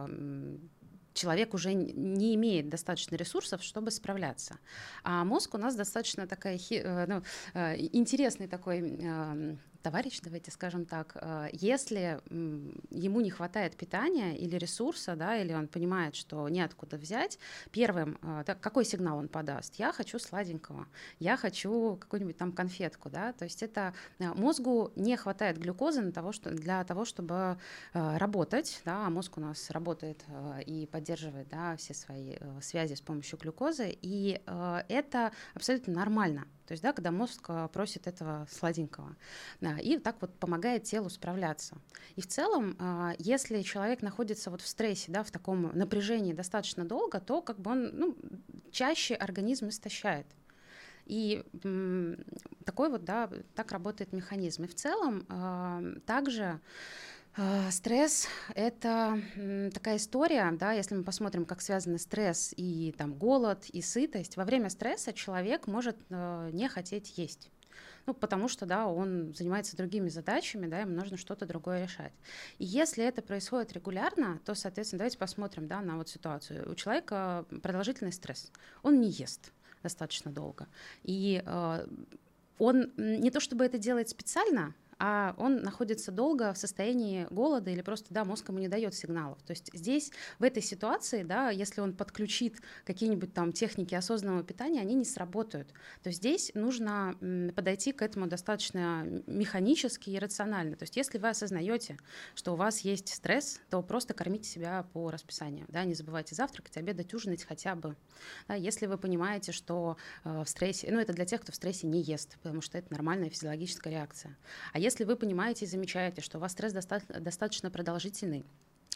человек уже не имеет достаточно ресурсов, чтобы справляться. А мозг у нас достаточно такая, ну, интересный такой товарищ, давайте скажем так, если ему не хватает питания или ресурса, да, или он понимает, что неоткуда взять, первым, так, какой сигнал он подаст? Я хочу сладенького, я хочу какую-нибудь там конфетку, да, то есть это мозгу не хватает глюкозы для того, что, для того чтобы работать, да, а мозг у нас работает и поддерживает, да, все свои связи с помощью глюкозы, и это абсолютно нормально. То есть, да, когда мозг просит этого сладенького, да, и так вот помогает телу справляться. И в целом, если человек находится вот в стрессе, да, в таком напряжении достаточно долго, то как бы он, ну, чаще организм истощает. И м, такой вот, да, так работает механизм. И в целом э, также стресс — это такая история, да, если мы посмотрим, как связаны стресс и там, голод, и сытость. Во время стресса человек может э, не хотеть есть. Ну, потому что, да, он занимается другими задачами, да, ему нужно что-то другое решать. И если это происходит регулярно, то, соответственно, давайте посмотрим, да, на вот ситуацию. У человека продолжительный стресс, он не ест достаточно долго. И э, он не то чтобы это делает специально, а он находится долго в состоянии голода или просто, да, мозг ему не дает сигналов. То есть здесь, в этой ситуации, да, если он подключит какие-нибудь там техники осознанного питания, они не сработают. То есть здесь нужно подойти к этому достаточно механически и рационально. То есть если вы осознаете, что у вас есть стресс, то просто кормите себя по расписанию. Да, не забывайте завтракать, обедать, ужинать хотя бы. Да, если вы понимаете, что э, в стрессе, ну это для тех, кто в стрессе не ест, потому что это нормальная физиологическая реакция. А если вы понимаете и замечаете, что у вас стресс доста- достаточно продолжительный,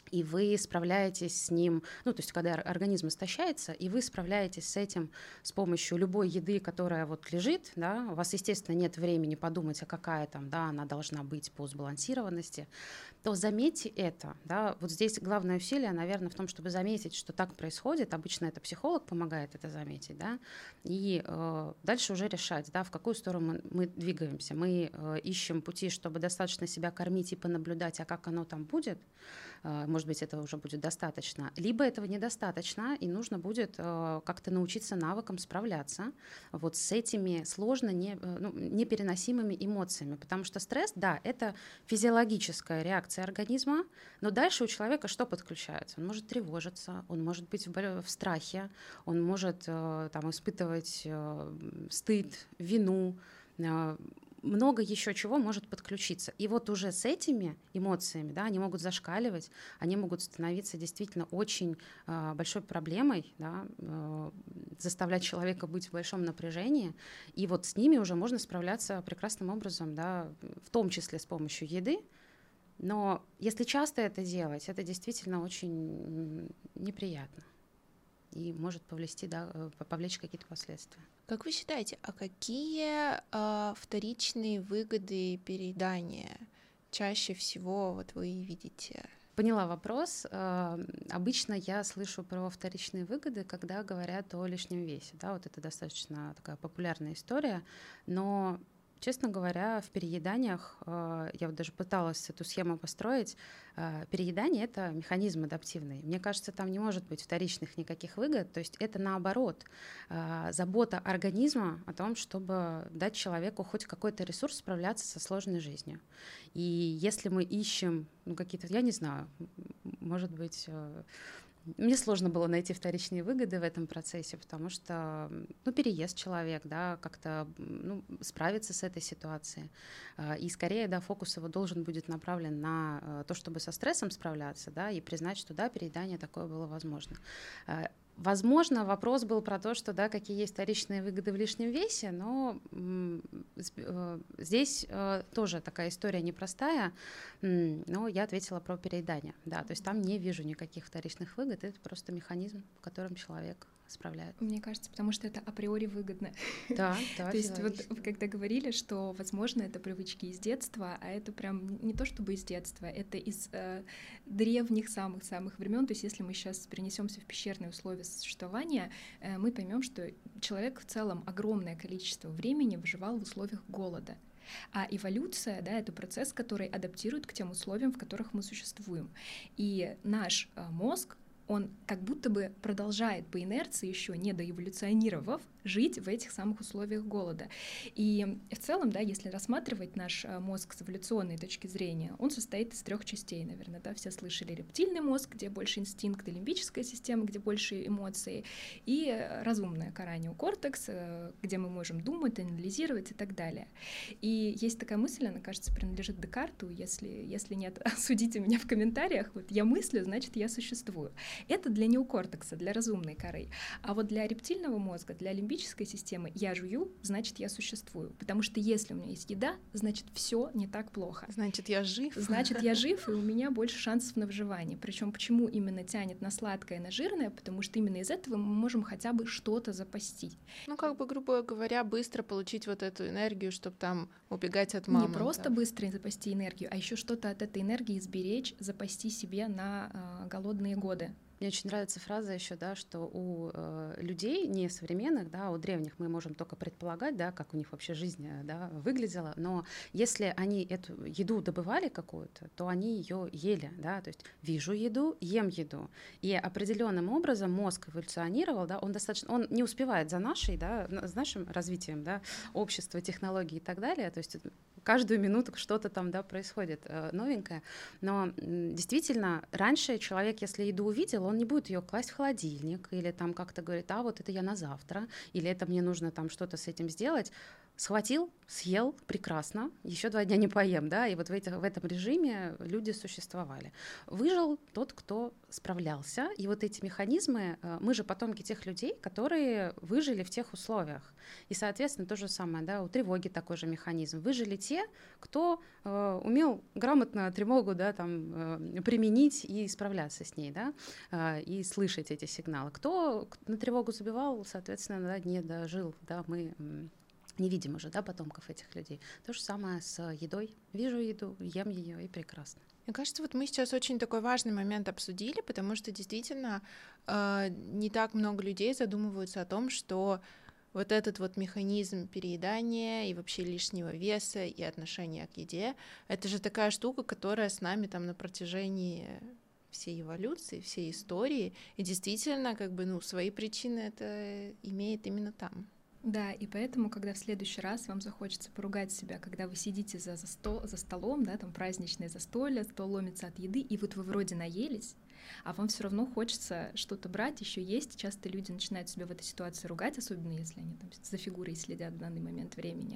и вы справляетесь с ним, ну, то есть когда организм истощается, и вы справляетесь с этим с помощью любой еды, которая вот лежит, да, у вас, естественно, нет времени подумать, а какая там, да, она должна быть по сбалансированности, то заметьте это, да, вот здесь главное усилие, наверное, в том, чтобы заметить, что так происходит, обычно это психолог помогает это заметить, да, и э, дальше уже решать, да, в какую сторону мы, мы двигаемся, мы э, ищем пути, чтобы достаточно себя кормить и понаблюдать, а как оно там будет, э, может быть, этого уже будет достаточно, либо этого недостаточно, и нужно будет э, как-то научиться навыкам справляться вот с этими сложно не, э, ну, непереносимыми эмоциями, потому что стресс, да, это физиологическая реакция организма, но дальше у человека что подключается? Он может тревожиться, он может быть в, в страхе, он может э, там, испытывать э, стыд, вину, э, много еще чего может подключиться. И вот уже с этими эмоциями, да, они могут зашкаливать, они могут становиться действительно очень э, большой проблемой, да, э, заставлять человека быть в большом напряжении, и вот с ними уже можно справляться прекрасным образом, да, в том числе с помощью еды. Но если часто это делать, это действительно очень неприятно и может повлечь, да, повлечь какие-то последствия. Как вы считаете, а какие э, вторичные выгоды переедания чаще всего вот вы видите? Поняла вопрос. Обычно я слышу про вторичные выгоды, когда говорят о лишнем весе. Да, вот это достаточно такая популярная история, но честно говоря, в перееданиях, я вот даже пыталась эту схему построить, переедание — это механизм адаптивный. Мне кажется, там не может быть вторичных никаких выгод, то есть это наоборот, забота организма о том, чтобы дать человеку хоть какой-то ресурс справляться со сложной жизнью. И если мы ищем ну, какие-то, я не знаю, может быть... Мне сложно было найти вторичные выгоды в этом процессе, потому что ну, переест человек, да, как-то ну, справиться с этой ситуацией. И скорее да, фокус его должен будет направлен на то, чтобы со стрессом справляться, да, и признать, что да, переедание такое было возможно. Возможно, вопрос был про то, что да, какие есть вторичные выгоды в лишнем весе, но здесь тоже такая история непростая, но я ответила про переедание. Да, то есть там не вижу никаких вторичных выгод, это просто механизм, в котором человек справляется. Мне кажется, потому что это априори выгодно. Да, да. То есть вот вы когда говорили, что, возможно, это привычки из детства, а это прям не то чтобы из детства, это из э, древних самых-самых времен. То есть если мы сейчас перенесемся в пещерные условия существования, э, мы поймем, что человек в целом огромное количество времени выживал в условиях голода. А эволюция, да, это процесс, который адаптирует к тем условиям, в которых мы существуем. И наш э, мозг, он как будто бы продолжает по инерции, еще не доэволюционировав, жить в этих самых условиях голода. И в целом, да, если рассматривать наш мозг с эволюционной точки зрения, он состоит из трех частей, наверное, да, все слышали: рептильный мозг, где больше инстинкты, лимбическая система, где больше эмоций, и разумная кора неокортекс, где мы можем думать, анализировать и так далее. И есть такая мысль, она, кажется, принадлежит Декарту, если, если нет, судите меня в комментариях, вот я мыслю, значит, я существую. Это для неокортекса, для разумной коры. А вот для рептильного мозга, для лимбической системы я жую, значит, я существую. Потому что если у меня есть еда, значит, все не так плохо. Значит, я жив. Значит, я жив, и у меня больше шансов на выживание. Причем почему именно тянет на сладкое, на жирное? Потому что именно из этого мы можем хотя бы что-то запасти. Ну, как бы, грубо говоря, быстро получить вот эту энергию, чтобы там убегать от мамы. Не просто быстро запасти энергию, а еще что-то от этой энергии сберечь, запасти себе на э, голодные годы. Мне очень нравится фраза еще, да, что у э, людей не современных, да, у древних мы можем только предполагать, да, как у них вообще жизнь, да, выглядела, но если они эту еду добывали какую-то, то они ее ели, да, то есть вижу еду, ем еду, и определенным образом мозг эволюционировал, да, он достаточно, он не успевает за нашей, да, с нашим развитием, да, общества, технологий и так далее, то есть каждую минуту что-то там, да, происходит э, новенькое, но м, действительно раньше человек, если еду увидел, он не будет ее класть в холодильник или там как-то говорит, а вот это я на завтра, или это мне нужно там что-то с этим сделать. Схватил, съел, прекрасно, еще два дня не поем, да, и вот в, этих, в этом режиме люди существовали. Выжил тот, кто справлялся, и вот эти механизмы, мы же потомки тех людей, которые выжили в тех условиях, и, соответственно, то же самое, да, у тревоги такой же механизм. Выжили те, кто э, умел грамотно тревогу, да, там, э, применить и справляться с ней, да, э, и слышать эти сигналы. Кто на тревогу забивал, соответственно, да, не дожил, да, мы... Не видим уже, да, потомков этих людей. То же самое с едой. Вижу еду, ем ее, и прекрасно. Мне кажется, вот мы сейчас очень такой важный момент обсудили, потому что действительно э, не так много людей задумываются о том, что вот этот вот механизм переедания и вообще лишнего веса и отношения к еде, это же такая штука, которая с нами там на протяжении всей эволюции, всей истории, и действительно, как бы, ну, свои причины это имеет именно там. Да, и поэтому, когда в следующий раз вам захочется поругать себя, когда вы сидите за, за, стол, за столом, да, там праздничное застолье, стол ломится от еды, и вот вы вроде наелись, а вам все равно хочется что-то брать, еще есть. Часто люди начинают себя в этой ситуации ругать, особенно если они там за фигурой следят в данный момент времени.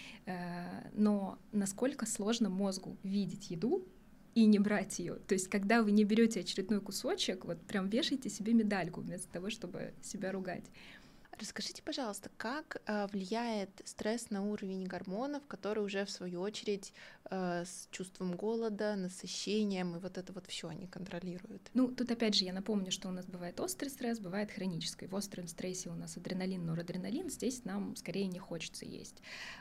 Но насколько сложно мозгу видеть еду и не брать ее. То есть, когда вы не берете очередной кусочек, вот прям вешайте себе медальку вместо того, чтобы себя ругать. Расскажите, пожалуйста, как э, влияет стресс на уровень гормонов, который уже в свою очередь э, с чувством голода, насыщением и вот это вот все они контролируют? Ну, тут опять же я напомню, что у нас бывает острый стресс, бывает хронический. В остром стрессе у нас адреналин, норадреналин, здесь нам скорее не хочется есть.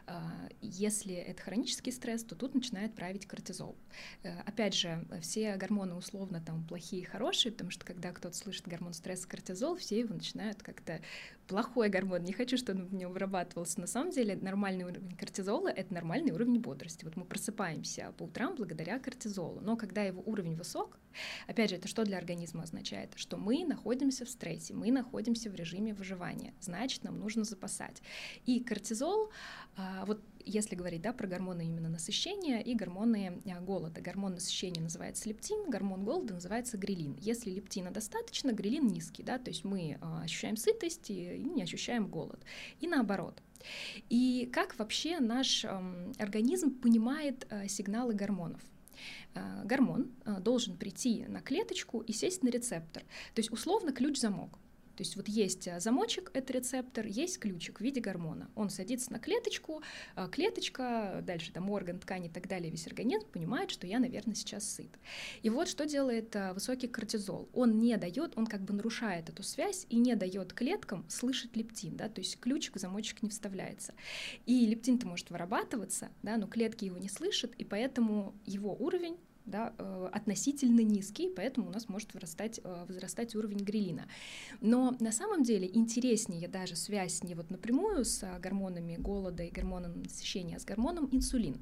Если это хронический стресс, то тут начинает править кортизол. Опять же, все гормоны условно там плохие и хорошие, потому что когда кто-то слышит гормон стресса кортизол, все его начинают как-то плохой гормон, не хочу, чтобы он в нем вырабатывался. На самом деле нормальный уровень кортизола — это нормальный уровень бодрости. Вот мы просыпаемся по утрам благодаря кортизолу, но когда его уровень высок, опять же, это что для организма означает? Что мы находимся в стрессе, мы находимся в режиме выживания, значит, нам нужно запасать. И кортизол, вот если говорить, да, про гормоны именно насыщения и гормоны голода. Гормон насыщения называется лептин, гормон голода называется грелин. Если лептина достаточно, грелин низкий, да, то есть мы ощущаем сытость и не ощущаем голод. И наоборот. И как вообще наш организм понимает сигналы гормонов? Гормон должен прийти на клеточку и сесть на рецептор. То есть условно ключ-замок. То есть вот есть замочек, это рецептор, есть ключик в виде гормона. Он садится на клеточку, клеточка, дальше там орган, ткань и так далее, весь организм понимает, что я, наверное, сейчас сыт. И вот что делает высокий кортизол. Он не дает, он как бы нарушает эту связь и не дает клеткам слышать лептин, да, то есть ключик, замочек не вставляется. И лептин-то может вырабатываться, да, но клетки его не слышат, и поэтому его уровень, да, относительно низкий, поэтому у нас может вырастать, возрастать уровень грелина. Но на самом деле интереснее даже связь не вот напрямую с гормонами голода и гормоном насыщения, а с гормоном инсулин.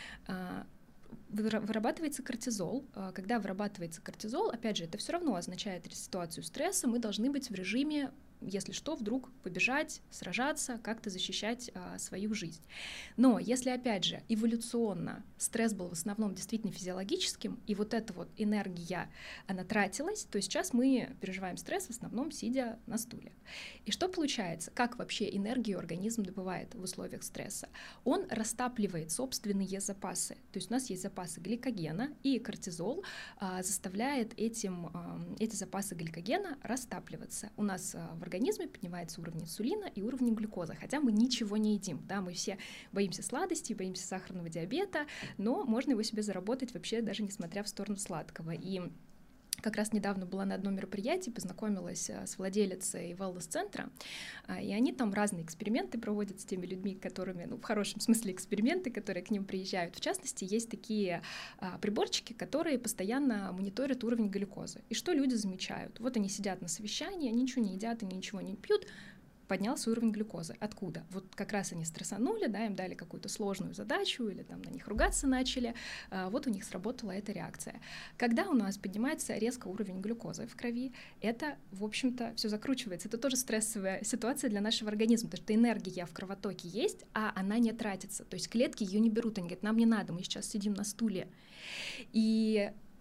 Вырабатывается кортизол. Когда вырабатывается кортизол, опять же, это все равно означает ситуацию стресса, мы должны быть в режиме, если что, вдруг побежать, сражаться, как-то защищать а, свою жизнь. Но если, опять же, эволюционно стресс был в основном действительно физиологическим, и вот эта вот энергия, она тратилась, то сейчас мы переживаем стресс в основном сидя на стуле. И что получается? Как вообще энергию организм добывает в условиях стресса? Он растапливает собственные запасы. То есть у нас есть запасы гликогена, и кортизол а, заставляет этим, а, эти запасы гликогена растапливаться. У нас а, в организме поднимается уровень инсулина и уровень глюкозы, хотя мы ничего не едим, да, мы все боимся сладостей, боимся сахарного диабета, но можно его себе заработать вообще даже несмотря в сторону сладкого. И как раз недавно была на одном мероприятии, познакомилась с владелицей wellness-центра, и они там разные эксперименты проводят с теми людьми, которыми, ну, в хорошем смысле эксперименты, которые к ним приезжают. В частности, есть такие а, приборчики, которые постоянно мониторят уровень глюкозы. И что люди замечают? Вот они сидят на совещании, они ничего не едят, они ничего не пьют, поднялся уровень глюкозы. Откуда? Вот как раз они стрессанули, да, им дали какую-то сложную задачу или там на них ругаться начали, а, вот у них сработала эта реакция. Когда у нас поднимается резко уровень глюкозы в крови, это, в общем-то, все закручивается. Это тоже стрессовая ситуация для нашего организма, потому что энергия в кровотоке есть, а она не тратится. То есть клетки ее не берут, они говорят, нам не надо, мы сейчас сидим на стуле. И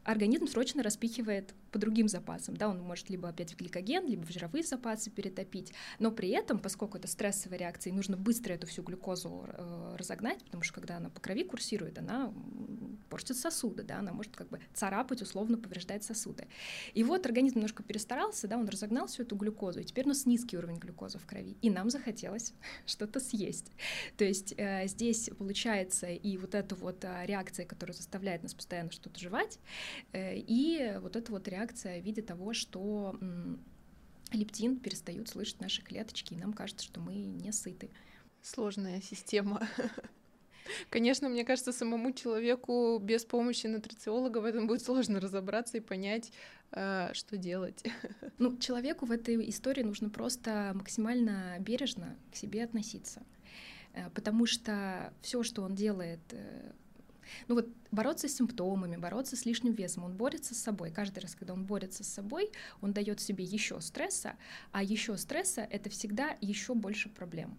организм срочно распихивает по другим запасам, да, он может либо опять в гликоген, либо в жировые запасы перетопить, но при этом, поскольку это стрессовая реакция, и нужно быстро эту всю глюкозу э, разогнать, потому что когда она по крови курсирует, она портит сосуды, да, она может как бы царапать, условно повреждать сосуды. И вот организм немножко перестарался, да, он разогнал всю эту глюкозу, и теперь у нас низкий уровень глюкозы в крови, и нам захотелось что-то съесть. То есть э, здесь получается и вот эта вот э, реакция, которая заставляет нас постоянно что-то жевать, э, и вот эта вот реакция в виде того, что м, лептин перестают слышать наши клеточки, и нам кажется, что мы не сыты. Сложная система. Конечно, мне кажется, самому человеку без помощи нутрициолога в этом будет сложно разобраться и понять, что делать. Ну, человеку в этой истории нужно просто максимально бережно к себе относиться, потому что все, что он делает, ну вот бороться с симптомами, бороться с лишним весом, он борется с собой. Каждый раз, когда он борется с собой, он дает себе еще стресса, а еще стресса — это всегда еще больше проблем.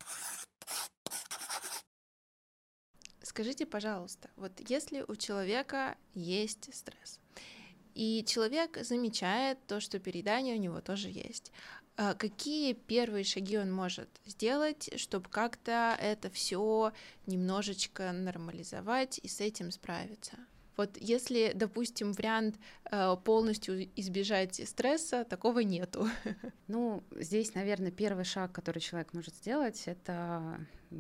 Скажите, пожалуйста, вот если у человека есть стресс, и человек замечает то, что переедание у него тоже есть, какие первые шаги он может сделать, чтобы как-то это все немножечко нормализовать и с этим справиться? Вот если, допустим, вариант полностью избежать стресса, такого нету. Ну, здесь, наверное, первый шаг, который человек может сделать, это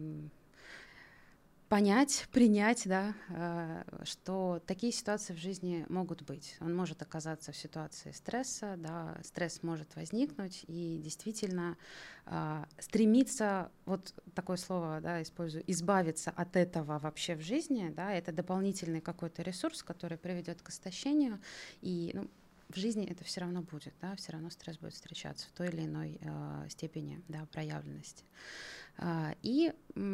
понять, принять, да, что такие ситуации в жизни могут быть. Он может оказаться в ситуации стресса, да, стресс может возникнуть, и действительно стремиться, вот такое слово, да, использую, избавиться от этого вообще в жизни, да, это дополнительный какой-то ресурс, который приведет к истощению, и, ну, в жизни это все равно будет, да, все равно стресс будет встречаться в той или иной э, степени, да, проявленности. Э, и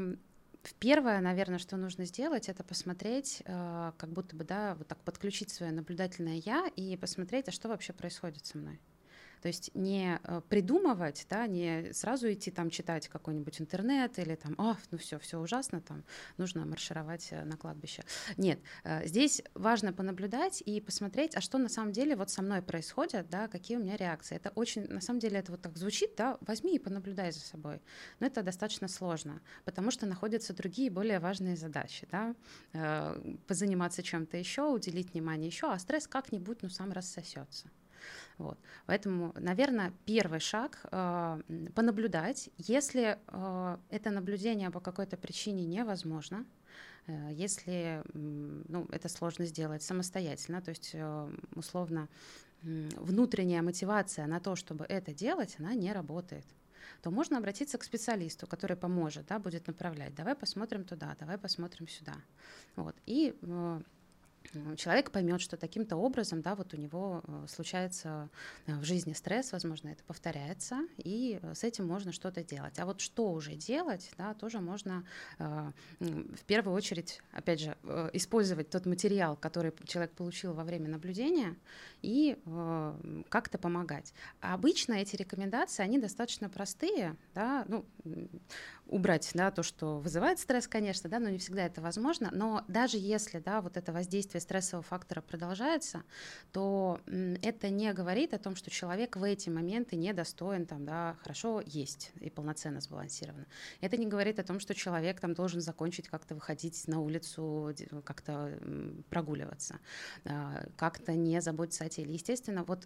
Первое, наверное, что нужно сделать, это посмотреть, э, как будто бы, да, вот так подключить свое наблюдательное «я» и посмотреть, а что вообще происходит со мной. То есть не придумывать, да, не сразу идти там читать какой-нибудь интернет или там, а, ну все, все ужасно, там нужно маршировать на кладбище. Нет, здесь важно понаблюдать и посмотреть, а что на самом деле вот со мной происходит, да, какие у меня реакции. Это очень, на самом деле, это вот так звучит, да, возьми и понаблюдай за собой. Но это достаточно сложно, потому что находятся другие более важные задачи, да, позаниматься чем-то еще, уделить внимание еще, а стресс как-нибудь, ну, сам рассосется. Вот. Поэтому, наверное, первый шаг э, — понаблюдать. Если э, это наблюдение по какой-то причине невозможно, э, если э, ну, это сложно сделать самостоятельно, то есть э, условно э, внутренняя мотивация на то, чтобы это делать, она не работает, то можно обратиться к специалисту, который поможет, да, будет направлять. Давай посмотрим туда, давай посмотрим сюда. Вот. И э, человек поймет, что таким-то образом, да, вот у него случается в жизни стресс, возможно, это повторяется, и с этим можно что-то делать. А вот что уже делать, да, тоже можно э, в первую очередь, опять же, э, использовать тот материал, который человек получил во время наблюдения, и э, как-то помогать. А обычно эти рекомендации, они достаточно простые, да, ну, убрать, да, то, что вызывает стресс, конечно, да, но не всегда это возможно. Но даже если, да, вот это воздействие стрессового фактора продолжается, то это не говорит о том, что человек в эти моменты недостоин там, да, хорошо есть и полноценно сбалансированно. Это не говорит о том, что человек там должен закончить как-то выходить на улицу, как-то прогуливаться, как-то не заботиться о теле. Естественно, вот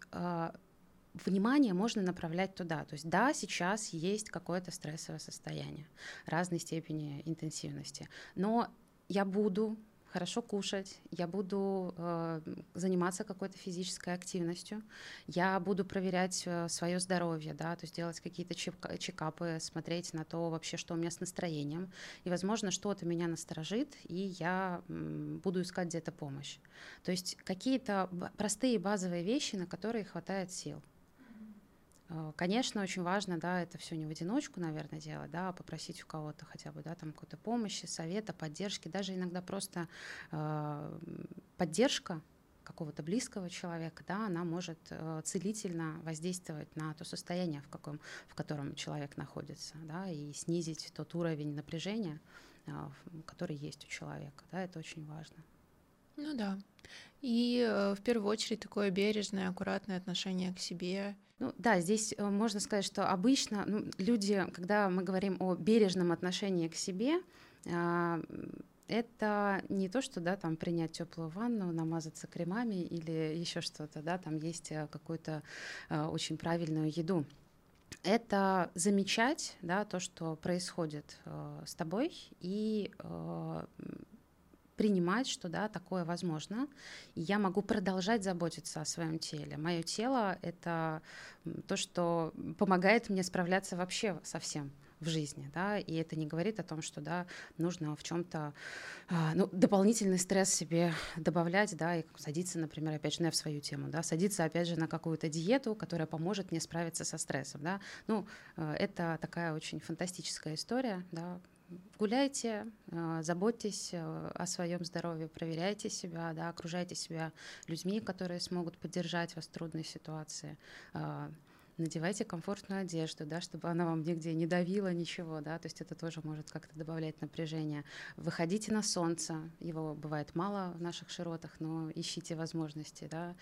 внимание можно направлять туда. То есть да, сейчас есть какое-то стрессовое состояние разной степени интенсивности, но я буду хорошо кушать, я буду э, заниматься какой-то физической активностью, я буду проверять э, свое здоровье, да, то есть делать какие-то чек- чекапы, смотреть на то вообще, что у меня с настроением, и, возможно, что-то меня насторожит, и я м, буду искать где-то помощь. То есть какие-то б- простые базовые вещи, на которые хватает сил. Конечно, очень важно, да, это все не в одиночку, наверное, делать, да, а попросить у кого-то хотя бы, да, там какой-то помощи, совета, поддержки, даже иногда просто э, поддержка какого-то близкого человека, да, она может э, целительно воздействовать на то состояние, в, каком, в котором человек находится, да, и снизить тот уровень напряжения, э, который есть у человека, да, это очень важно. Ну да. И э, в первую очередь такое бережное, аккуратное отношение к себе. Ну да, здесь э, можно сказать, что обычно ну, люди, когда мы говорим о бережном отношении к себе, а, это не то, что да, там принять теплую ванну, намазаться кремами или еще что-то, да, там есть э, какую-то э, очень правильную еду. Это замечать, да, то, что происходит э, с тобой, и э, принимать, что да, такое возможно, и я могу продолжать заботиться о своем теле. Мое тело — это то, что помогает мне справляться вообще со всем в жизни, да, и это не говорит о том, что, да, нужно в чем-то, ну, дополнительный стресс себе добавлять, да, и садиться, например, опять же, ну, я в свою тему, да, садиться, опять же, на какую-то диету, которая поможет мне справиться со стрессом, да, ну, это такая очень фантастическая история, да. Гуляйте, заботьтесь о своем здоровье, проверяйте себя, да, окружайте себя людьми, которые смогут поддержать вас в трудной ситуации. Надевайте комфортную одежду, да, чтобы она вам нигде не давила, ничего, да, то есть это тоже может как-то добавлять напряжение. Выходите на солнце, его бывает мало в наших широтах, но ищите возможности, да.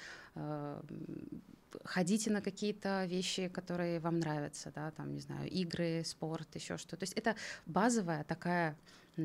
Ходите на какие-то вещи, которые вам нравятся, да, там, не знаю, игры, спорт, еще что-то. То есть это базовая такая,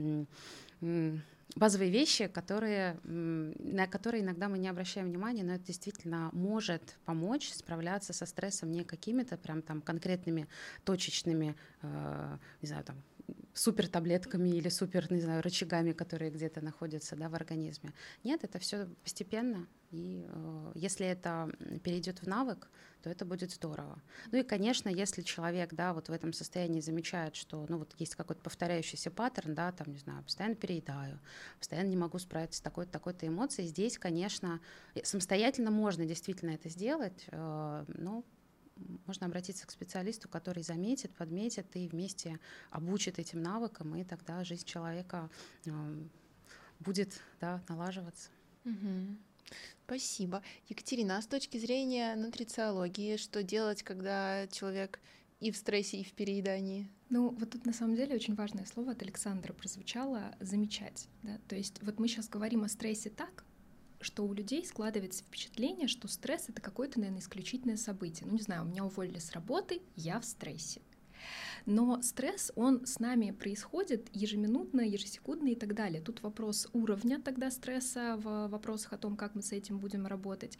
базовые вещи, которые, на которые иногда мы не обращаем внимания, но это действительно может помочь справляться со стрессом не какими-то прям там конкретными точечными, э, не знаю, там, супер таблетками или супер, не знаю, рычагами, которые где-то находятся, да, в организме. Нет, это все постепенно. И э, если это перейдет в навык, то это будет здорово. Ну и, конечно, если человек, да, вот в этом состоянии замечает, что, ну, вот есть какой-то повторяющийся паттерн, да, там, не знаю, постоянно переедаю, постоянно не могу справиться с такой-то, такой-то эмоцией, здесь, конечно, самостоятельно можно действительно это сделать, э, но можно обратиться к специалисту, который заметит, подметит и вместе обучит этим навыкам, и тогда жизнь человека э, будет, да, налаживаться. Угу. Спасибо. Екатерина, а с точки зрения нутрициологии, что делать, когда человек и в стрессе, и в переедании? Ну, вот тут на самом деле очень важное слово от Александра прозвучало — замечать. Да? То есть вот мы сейчас говорим о стрессе так, что у людей складывается впечатление, что стресс — это какое-то, наверное, исключительное событие. Ну, не знаю, меня уволили с работы, я в стрессе. Но стресс, он с нами происходит ежеминутно, ежесекундно и так далее. Тут вопрос уровня тогда стресса в вопросах о том, как мы с этим будем работать.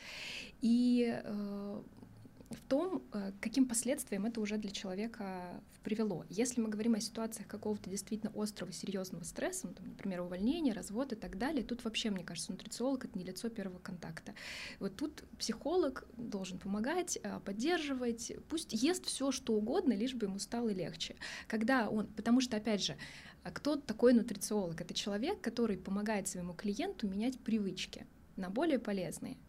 И э, в том, каким последствиям это уже для человека привело. Если мы говорим о ситуациях какого-то действительно острого, серьезного стресса, ну, там, например, увольнение, развод и так далее, тут вообще, мне кажется, нутрициолог — это не лицо первого контакта. Вот тут психолог должен помогать, поддерживать, пусть ест все, что угодно, лишь бы ему стало легче. Когда он, потому что, опять же, кто такой нутрициолог? Это человек, который помогает своему клиенту менять привычки на более полезные.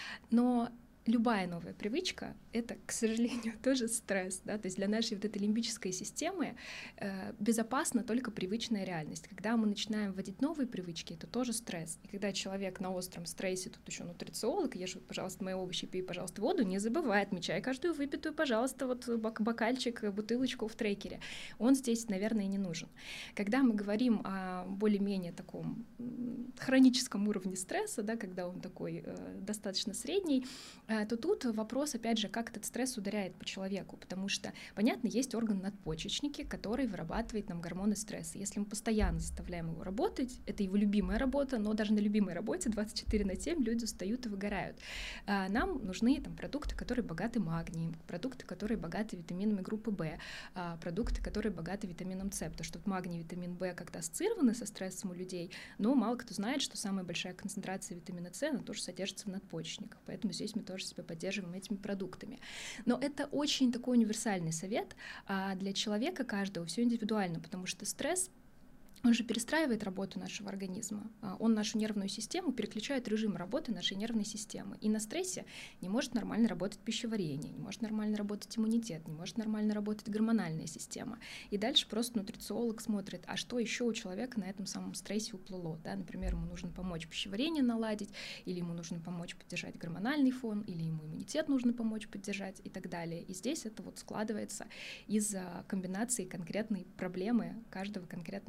Но любая новая привычка — это, к сожалению, тоже стресс, да, то есть для нашей вот этой лимбической системы э, безопасна только привычная реальность. Когда мы начинаем вводить новые привычки, это тоже стресс. И когда человек на остром стрессе, тут еще нутрициолог, ешь, пожалуйста, мои овощи, пей, пожалуйста, воду, не забывай, отмечай каждую выпитую, пожалуйста, вот бок- бокальчик, бутылочку в трекере. Он здесь, наверное, не нужен. Когда мы говорим о более-менее таком хроническом уровне стресса, да, когда он такой э, достаточно средний, то тут вопрос, опять же, как этот стресс ударяет по человеку, потому что, понятно, есть орган надпочечники, который вырабатывает нам гормоны стресса. Если мы постоянно заставляем его работать, это его любимая работа, но даже на любимой работе двадцать четыре на семь люди устают и выгорают. Нам нужны там продукты, которые богаты магнием, продукты, которые богаты витаминами группы В, продукты, которые богаты витамином С, потому что магний и витамин В как-то ассоциированы со стрессом у людей, но мало кто знает, что самая большая концентрация витамина С, она тоже содержится в надпочечниках, поэтому здесь мы тоже себя поддерживаем этими продуктами. Но это очень такой универсальный совет, а для человека каждого все индивидуально, потому что стресс, он же перестраивает работу нашего организма. Он нашу нервную систему переключает режим работы нашей нервной системы. И на стрессе не может нормально работать пищеварение, не может нормально работать иммунитет, не может нормально работать гормональная система. И дальше просто нутрициолог смотрит, а что еще у человека на этом самом стрессе уплыло. Да? Например, ему нужно помочь пищеварение наладить, или ему нужно помочь поддержать гормональный фон, или ему иммунитет нужно помочь поддержать и так далее. И здесь это вот складывается из комбинации конкретной проблемы каждого конкретного человека.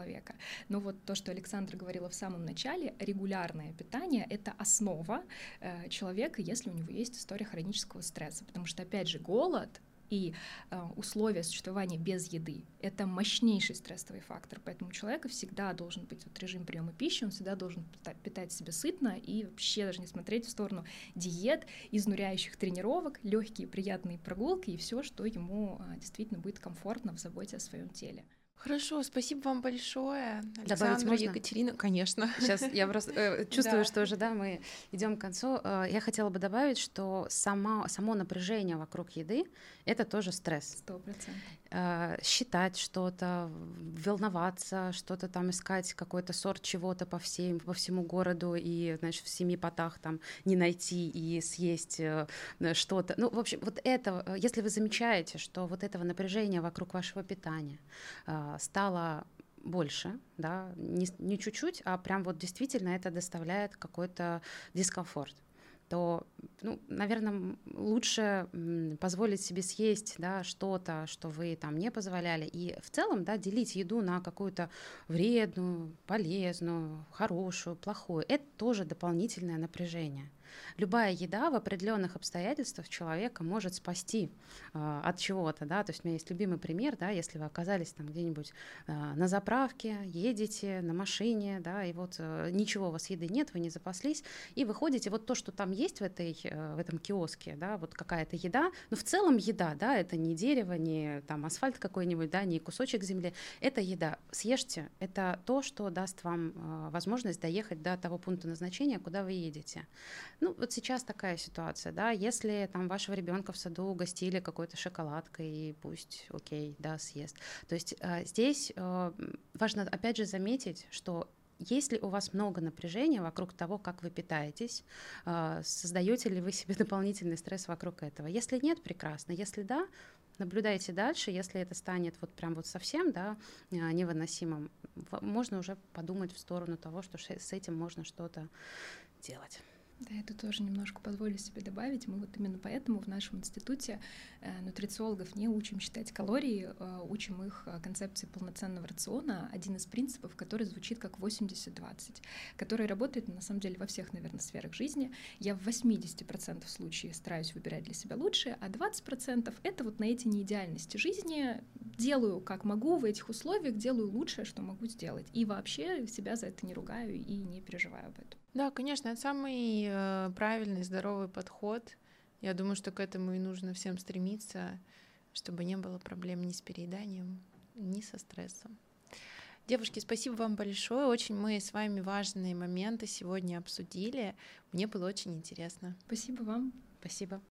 человека. Но вот то, что Александра говорила в самом начале, регулярное питание — это основа э, человека, если у него есть история хронического стресса. Потому что, опять же, голод и э, условия существования без еды — это мощнейший стрессовый фактор. Поэтому у человека всегда должен быть вот режим приема пищи, он всегда должен питать, питать себя сытно и вообще даже не смотреть в сторону диет, изнуряющих тренировок, легкие приятные прогулки и все, что ему э, действительно будет комфортно в заботе о своем теле. Хорошо, спасибо вам большое, Добавить Александра, можно? Екатерина. Конечно. Сейчас я просто э, чувствую, Да. что уже, да, мы идем к концу. Э, я хотела бы добавить, что сама, само напряжение вокруг еды — это тоже стресс. Сто процентов. Э, считать что-то, волноваться, что-то там искать, какой-то сорт чего-то по, всем, по всему городу и, значит, в семи потах там не найти и съесть э, что-то. Ну, в общем, вот это, э, если вы замечаете, что вот этого напряжения вокруг вашего питания э, стало больше, да, не, не чуть-чуть, а прям вот действительно это доставляет какой-то дискомфорт, то, ну, наверное, лучше позволить себе съесть, да, что-то, что вы там не позволяли, и в целом, да, делить еду на какую-то вредную, полезную, хорошую, плохую. Это тоже дополнительное напряжение. Любая еда в определенных обстоятельствах человека может спасти э, от чего-то, да, то есть у меня есть любимый пример, да, если вы оказались там где-нибудь э, на заправке, едете на машине, да, и вот э, ничего у вас еды нет, вы не запаслись, и выходите, вот то, что там есть в, этой, э, в этом киоске, да, вот какая-то еда, но в целом еда, да, это не дерево, не там асфальт какой-нибудь, да, не кусочек земли, это еда, съешьте, это то, что даст вам э, возможность доехать до того пункта назначения, куда вы едете. Ну, вот сейчас такая ситуация, да, если там вашего ребенка в саду угостили какой-то шоколадкой, и пусть, окей, да, съест. То есть э, здесь э, важно, опять же, заметить, что если у вас много напряжения вокруг того, как вы питаетесь, э, создаете ли вы себе дополнительный стресс вокруг этого? Если нет, прекрасно. Если да, наблюдайте дальше. Если это станет вот прям вот совсем, да, невыносимым, можно уже подумать в сторону того, что с этим можно что-то делать. Да, это тоже немножко позволю себе добавить. Мы вот именно поэтому в нашем институте э, нутрициологов не учим считать калории, э, учим их концепции полноценного рациона. Один из принципов, который звучит как восемьдесят двадцать, который работает на самом деле во всех, наверное, сферах жизни. Я в восемьдесят процентов случаев стараюсь выбирать для себя лучшее, а двадцать процентов это вот на эти неидеальности жизни делаю как могу в этих условиях, делаю лучшее, что могу сделать. И вообще себя за это не ругаю и не переживаю об этом. Да, конечно, это самый э, правильный, здоровый подход. Я думаю, что к этому и нужно всем стремиться, чтобы не было проблем ни с перееданием, ни со стрессом. Девушки, спасибо вам большое. Очень мы с вами важные моменты сегодня обсудили. Мне было очень интересно. Спасибо вам. Спасибо.